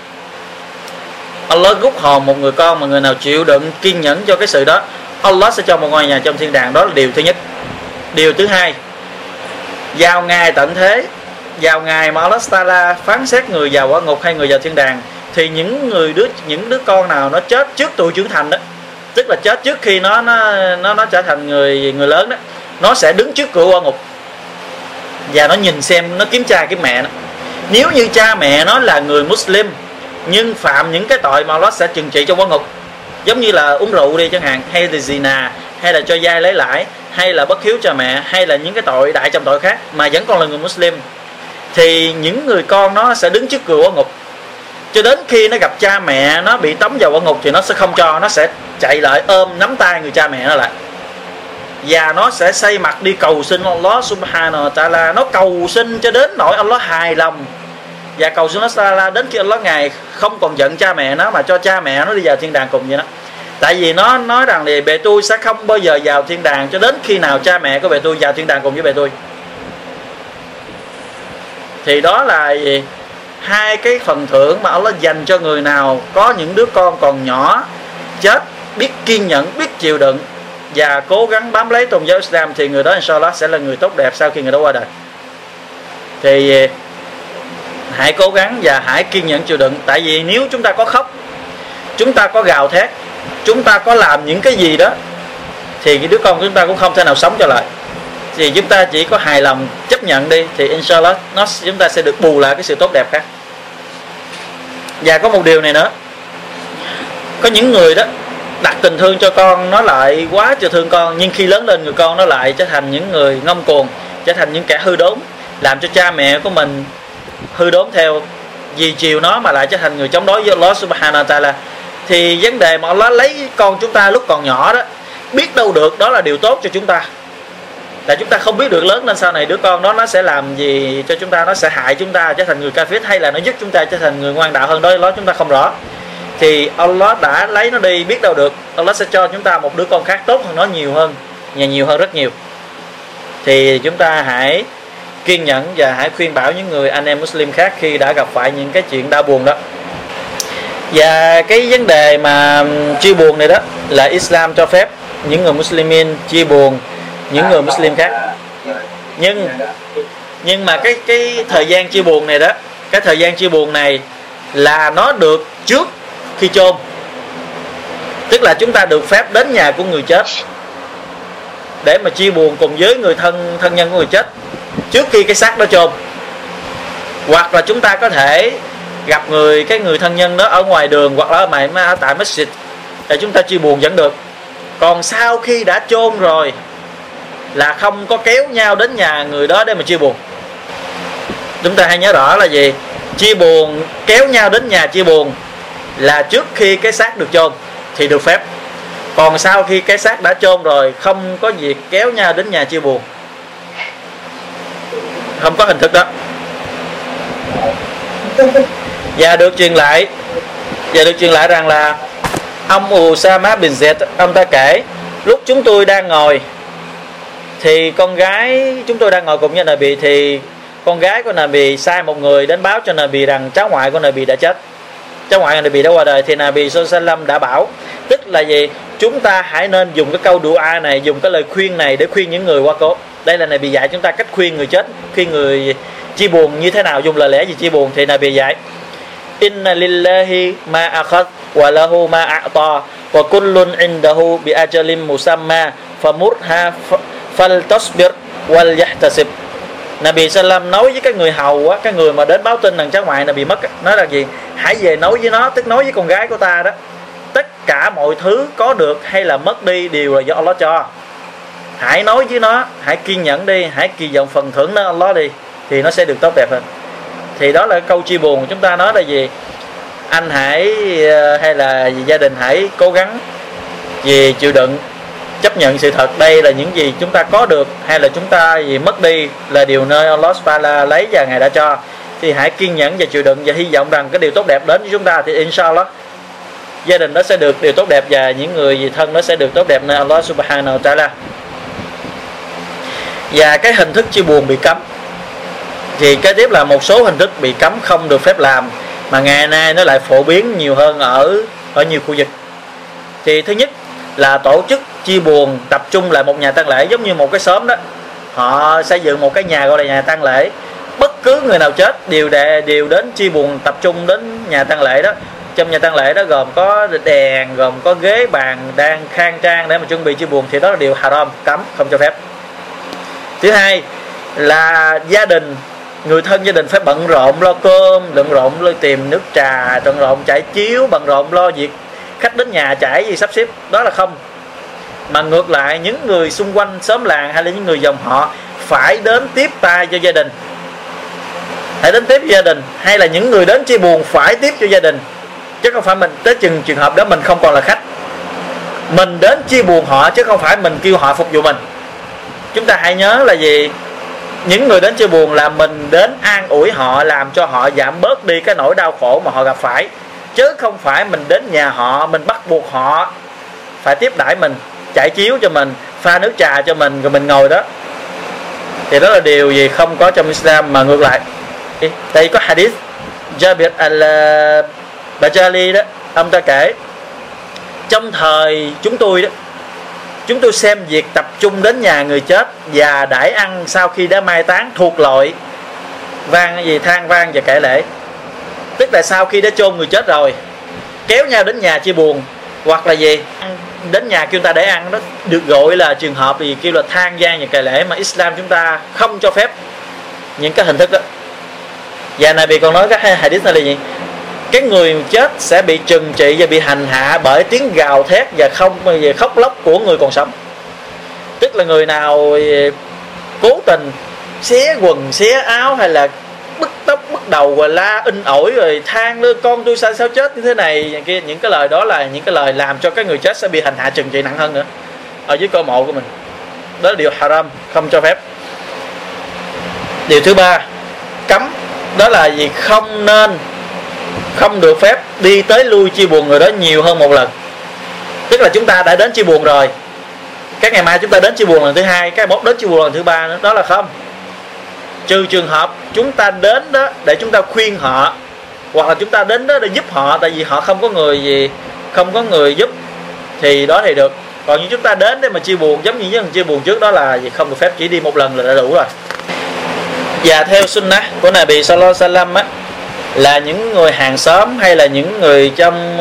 Allah rút hồn một người con mà người nào chịu đựng kiên nhẫn cho cái sự đó, Allah sẽ cho một ngôi nhà trong thiên đàng. Đó là điều thứ nhất. Điều thứ hai, vào ngày tận thế, vào ngày mà Allah Ta'ala phán xét người vào quả ngục hay người vào thiên đàng, thì những đứa con nào nó chết trước tuổi trưởng thành đó, tức là chết trước khi nó trở thành người lớn đó, nó sẽ đứng trước cửa quả ngục và nó nhìn xem, nó kiểm tra cái mẹ nó. Nếu như cha mẹ nó là người Muslim nhưng phạm những cái tội mà Allah sẽ trừng trị trong quả ngục, giống như là uống rượu đi chẳng hạn, hay là zina, hay là cho vay lấy lãi, hay là bất hiếu cha mẹ, hay là những cái tội đại trong tội khác mà vẫn còn là người Muslim, thì những người con nó sẽ đứng trước cửa quả ngục cho đến khi nó gặp cha mẹ nó bị tống vào quả ngục, thì nó sẽ không cho, nó sẽ chạy lại ôm nắm tay người cha mẹ nó lại, và nó sẽ xây mặt đi cầu xin Allah Subhanahu wa Ta'ala. Nó cầu xin cho đến nỗi Allah hài lòng, và cầu xin Allah Ta'ala đến khi Allah Ngài không còn giận cha mẹ nó, mà cho cha mẹ nó đi vào thiên đàng cùng vậy đó. Tại vì nó nói rằng thì bề tôi sẽ không bao giờ vào thiên đàng cho đến khi nào cha mẹ của bề tôi vào thiên đàng cùng với bề tôi. Thì đó là gì? Hai cái phần thưởng mà Allah dành cho người nào có những đứa con còn nhỏ chết, biết kiên nhẫn, biết chịu đựng và cố gắng bám lấy tôn giáo Islam, thì người đó inshallah sẽ là người tốt đẹp sau khi người đó qua đời. Thì hãy cố gắng và hãy kiên nhẫn chịu đựng. Tại vì nếu chúng ta có khóc chúng ta có gào thét, chúng ta có làm những cái gì đó, thì cái đứa con chúng ta cũng không thể nào sống trở lại. Thì chúng ta chỉ có hài lòng chấp nhận đi, thì inshallah chúng ta sẽ được bù lại cái sự tốt đẹp khác. Và có một điều này nữa, có những người đó đặt tình thương cho con, nó lại quá trời thương con, nhưng khi lớn lên người con nó lại trở thành những người ngông cuồng, trở thành những kẻ hư đốn, làm cho cha mẹ của mình hư đốn theo, vì chiều nó mà lại trở thành người chống đối với Allah subhanahu wa ta'ala. Thì vấn đề mà Allah lấy con chúng ta lúc còn nhỏ đó, biết đâu được đó là điều tốt cho chúng ta, là chúng ta không biết được lớn lên sau này đứa con đó nó sẽ làm gì cho chúng ta, nó sẽ hại chúng ta trở thành người kafir, hay là nó giúp chúng ta trở thành người ngoan đạo hơn đó chúng ta không rõ. Thì Allah đã lấy nó đi, biết đâu được Allah sẽ cho chúng ta một đứa con khác tốt hơn nó nhiều hơn, nhiều hơn rất nhiều. Thì chúng ta hãy kiên nhẫn và hãy khuyên bảo những người anh em Muslim khác khi đã gặp phải những cái chuyện đau buồn đó. Và cái vấn đề mà chia buồn này đó là Islam cho phép những người Muslimin chia buồn những người Muslim khác. Nhưng mà cái thời gian chia buồn này đó, cái thời gian chia buồn này là nó được trước khi chôn. Tức là chúng ta được phép đến nhà của người chết để mà chia buồn cùng với người thân nhân của người chết trước khi cái xác đó chôn. Hoặc là chúng ta có thể gặp cái người thân nhân đó ở ngoài đường, hoặc là ở tại masjid để chúng ta chia buồn vẫn được. Còn sau khi đã chôn rồi là không có kéo nhau đến nhà người đó để mà chia buồn. Chúng ta hãy nhớ rõ là gì? Chia buồn, kéo nhau đến nhà chia buồn là trước khi cái xác được chôn thì được phép. Còn sau khi cái xác đã chôn rồi, không có việc kéo nhau đến nhà chia buồn, không có hình thức đó. Và được truyền lại rằng là ông Usama bin Zaid, ông ta kể lúc chúng tôi đang ngồi, thì con gái chúng tôi đang ngồi cùng với Nabi, thì con gái của Nabi sai một người đến báo cho Nabi rằng cháu ngoại của Nabi đã chết, cháu ngoại của Nabi đã qua đời. Thì Nabi sallallahu alaihi wasallam đã bảo, tức là gì? Chúng ta hãy nên dùng cái câu dua này, dùng cái lời khuyên này để khuyên những người qua cố. Đây là Nabi dạy chúng ta cách khuyên người chết, khuyên người chia buồn như thế nào, dùng lời lẽ gì chia buồn. Thì Nabi dạy: Inna lillahi ma akhadh wa lahu ma a'ta wa kullun indahu bi ajalin musamma famurha faltasbir wal yahtasib. Nabi sallam nói với cái người hầu á, cái người mà đến báo tin rằng cháu ngoại Nabi mất, nói là gì? Hãy về nói với nó, tức nói với con gái của ta đó, tất cả mọi thứ có được hay là mất đi đều là do Allah cho. Hãy nói với nó, hãy kiên nhẫn đi, hãy kỳ vọng phần thưởng đó Allah đi, thì nó sẽ được tốt đẹp hơn. Thì đó là câu chia buồn. Chúng ta nói là gì? Anh hãy, hay là gia đình hãy cố gắng vì chịu đựng, chấp nhận sự thật, đây là những gì chúng ta có được, hay là chúng ta gì mất đi là điều nơi Allah subhanahu lấy và Ngài đã cho. Thì hãy kiên nhẫn và chịu đựng, và hy vọng rằng cái điều tốt đẹp đến với chúng ta, thì inshallah gia đình đó sẽ được điều tốt đẹp, và những người thân đó sẽ được tốt đẹp nơi Allah subhanahu wa ta'ala. Và cái hình thức chia buồn bị cấm, thì kế tiếp là một số hình thức bị cấm không được phép làm, mà ngày nay nó lại phổ biến nhiều hơn ở nhiều khu vực. Thì thứ nhất là tổ chức chia buồn tập trung lại một nhà tang lễ, giống như một cái xóm đó, họ xây dựng một cái nhà gọi là nhà tang lễ. Bất cứ người nào chết đều đến chia buồn, tập trung đến nhà tang lễ đó. Trong nhà tang lễ đó gồm có đèn, gồm có ghế bàn đang khang trang để mà chuẩn bị chia buồn, thì đó là điều haram, cấm, không cho phép. Thứ hai là gia đình, người thân gia đình phải bận rộn lo cơm, bận rộn lo tìm nước trà, bận rộn trải chiếu, bận rộn lo việc khách đến nhà trải gì sắp xếp, đó là không. Mà ngược lại, những người xung quanh xóm làng hay là những người dòng họ phải đến tiếp tay cho gia đình, hãy đến tiếp gia đình, hay là những người đến chia buồn phải tiếp cho gia đình, chứ không phải mình tới trường hợp đó mình không còn là khách, mình đến chia buồn họ chứ không phải mình kêu họ phục vụ mình. Chúng ta hãy nhớ là gì? Những người đến chia buồn là mình đến an ủi họ, làm cho họ giảm bớt đi cái nỗi đau khổ mà họ gặp phải, chứ không phải mình đến nhà họ, mình bắt buộc họ phải tiếp đãi mình, trải chiếu cho mình, pha nước trà cho mình, rồi mình ngồi đó. Thì đó là điều gì không có trong Islam. Mà ngược lại, đây có hadith Jabir al-Bajali đó, ông ta kể trong thời chúng tôi đó, chúng tôi xem việc tập trung đến nhà người chết và đãi ăn sau khi đã mai táng thuộc loại than vang và kể lễ. Tức là sau khi đã chôn người chết rồi kéo nhau đến nhà chia buồn, hoặc là gì đến nhà kêu ta để ăn, đó được gọi là trường hợp gì kêu là than gian và cày lễ, mà Islam chúng ta không cho phép những cái hình thức đó. Và Nabi còn nói cái hadith này là gì? Cái người chết sẽ bị trừng trị và bị hành hạ bởi tiếng gào thét và không về khóc lóc của người còn sống. Tức là người nào cố tình xé quần xé áo hay là bứt tóc bứt đầu và la in ỏi rồi than lên con tôi sao chết như thế này kia, những cái lời đó là những cái lời làm cho cái người chết sẽ bị hành hạ trừng trị nặng hơn nữa ở dưới cổ mộ của mình. Đó là điều haram, không cho phép. Điều thứ ba cấm, đó là gì? Không được phép đi tới lui chia buồn người đó nhiều hơn một lần. Tức là chúng ta đã đến chia buồn rồi, cái ngày mai chúng ta đến chia buồn lần thứ hai, cái mốt đến chia buồn lần thứ ba nữa, đó là không. Trừ trường hợp chúng ta đến đó để chúng ta khuyên họ, hoặc là chúng ta đến đó để giúp họ, tại vì họ không có người giúp, thì đó thì được. Còn như chúng ta đến để mà chia buồn giống như những lần chia buồn trước, đó là gì? Không được phép, chỉ đi một lần là đã đủ rồi. Và theo sunnah của Nabi sallallahu alaihi wasallam á, là những người hàng xóm hay là những người trong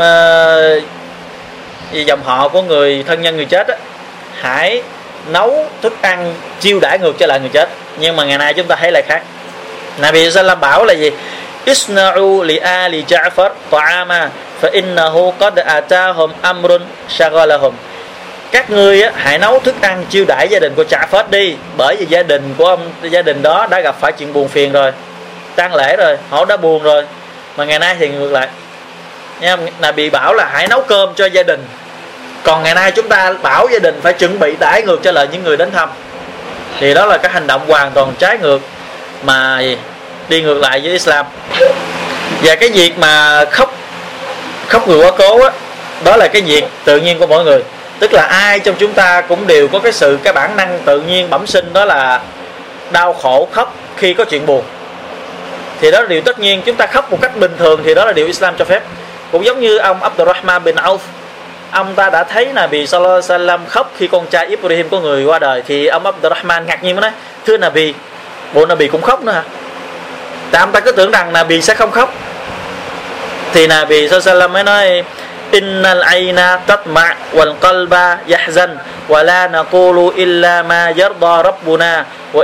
dòng họ của người thân nhân người chết á, hãy nấu thức ăn chiêu đãi ngược cho lại người chết. Nhưng mà ngày nay chúng ta thấy lại khác. Nabi sallallahu bảo là gì? Isna'u li ali Ja'far ta'ama fa innahu qad atahum amrun shaghalahum. Các ngươi á, hãy nấu thức ăn chiêu đãi gia đình của Ja'far đi, bởi vì gia đình đó đã gặp phải chuyện buồn phiền rồi, tang lễ rồi, họ đã buồn rồi. Mà ngày nay thì ngược lại nha, Nabi bảo là hãy nấu cơm cho gia đình, còn ngày nay chúng ta bảo gia đình phải chuẩn bị đãi ngược cho lại những người đến thăm. Thì đó là cái hành động hoàn toàn trái ngược, mà đi ngược lại với Islam. Và cái việc mà khóc người quá cố á, đó là cái việc tự nhiên của mỗi người. Tức là ai trong chúng ta cũng đều có cái bản năng tự nhiên bẩm sinh, đó là đau khổ khóc khi có chuyện buồn. Thì đó là điều tất nhiên, chúng ta khóc một cách bình thường thì đó là điều Islam cho phép. Cũng giống như ông Abdurrahman bin Auf, ông ta đã thấy Nabi sallallahu alaihi wasallam khóc khi con trai Ibrahim của người qua đời, thì ông Abdurrahman ngạc nhiên mới nói: thưa Nabi, bộ Nabi cũng khóc nữa hả? Tại ông ta cứ tưởng rằng Nabi sẽ không khóc. Thì Nabi sallallahu alaihi wasallam mới nói: Innal ayna tatma wal qalba yahzan wa la naqulu illa ma yarda rabbuna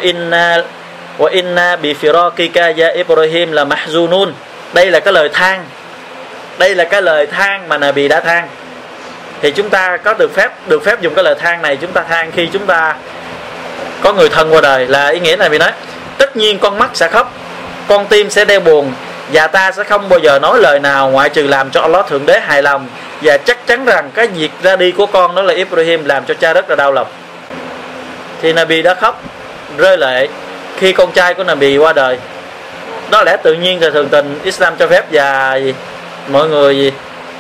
wa inna bi firaqika ya Ibrahim la mahzunun. Đây là cái lời than. Đây là cái lời than mà Nabi đã than. Thì chúng ta có được phép dùng cái lời than này, chúng ta than khi chúng ta có người thân qua đời. Là ý nghĩa này bị nói tất nhiên con mắt sẽ khóc, con tim sẽ đau buồn, và ta sẽ không bao giờ nói lời nào ngoại trừ làm cho Allah Thượng Đế hài lòng. Và chắc chắn rằng cái việc ra đi của con đó là Ibrahim làm cho cha rất là đau lòng. Thì Nabi đã khóc rơi lệ khi con trai của Nabi qua đời. Đó lẽ tự nhiên là thường tình Islam cho phép, và mọi người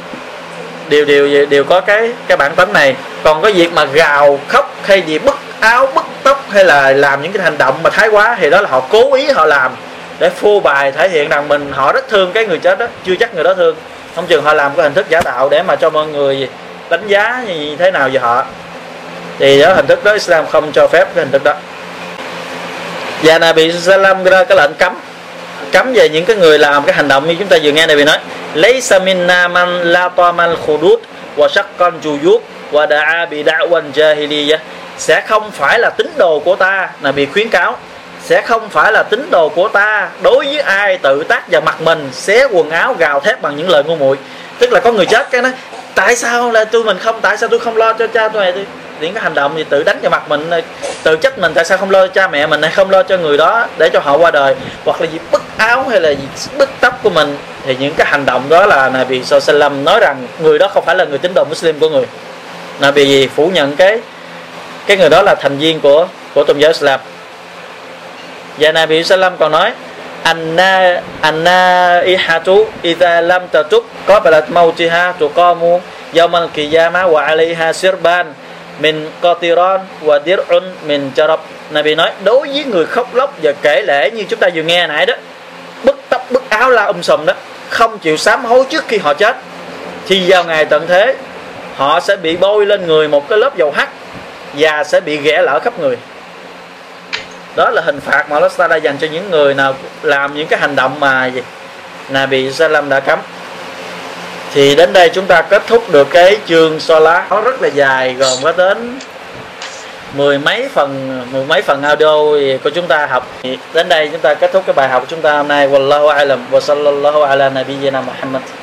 đều có cái bản tính này. Còn cái việc mà gào khóc hay gì bứt áo bứt tóc hay là làm những cái hành động mà thái quá, thì đó là họ cố ý họ làm để phô bày thể hiện rằng họ rất thương cái người chết đó, chưa chắc người đó thương. Không chừng họ làm cái hình thức giả tạo để mà cho mọi người đánh giá như thế nào về họ. Thì đó, hình thức đó Islam không cho phép cái hình thức đó. Và Nabi sallam ra cái lệnh cấm về những cái người làm cái hành động như chúng ta vừa nghe Nabi nói: Laysa minna man la tamal khudud wa shaqqan juyub wa da'a bi da'wan jahiliyah. Sẽ không phải là tín đồ của ta, Nabi khuyến cáo, sẽ không phải là tín đồ của ta đối với ai tự tác vào mặt mình, xé quần áo, gào thét bằng những lời ngu muội. Tức là có người chết cái nói: tại sao là tại sao tôi không lo cho cha tôi này? Những cái hành động gì tự đánh vào mặt mình, tự trách mình tại sao không lo cho cha mẹ mình, hay không lo cho người đó để cho họ qua đời, hoặc là gì bứt áo hay là gì bứt tóc của mình. Thì những cái hành động đó là Nabi sallallahu alaihi wasallam nói rằng người đó không phải là người tín đồ Muslim của người. Nabi phủ nhận cái người đó là thành viên của tôn giáo Islam. Và Nabi sallam còn nói: An-naihatu idha lam tatub qabalat mautiha tuqamu yawmal qiyamah wa 'alayha sirban min qatiran wa dir'un min jarab. Nabi nói đối với người khóc lóc và kể lể như chúng ta vừa nghe nãy đó, bứt tóc bứt áo la sùm đó, không chịu sám hối trước khi họ chết, thì vào ngày tận thế họ sẽ bị bôi lên người một cái lớp dầu hắc và sẽ bị ghẻ lở khắp người. Đó là hình phạt mà Allah đã dành cho những người nào làm những cái hành động mà Nabi sallam đã cấm. Thì đến đây chúng ta kết thúc được cái chương Salat, nó rất là dài, gồm có đến mười mấy phần audio của chúng ta học. Đến đây chúng ta kết thúc cái bài học của chúng ta hôm nay. Wallahu a'lam wa sallallahu ala nabiyyina Muhammad.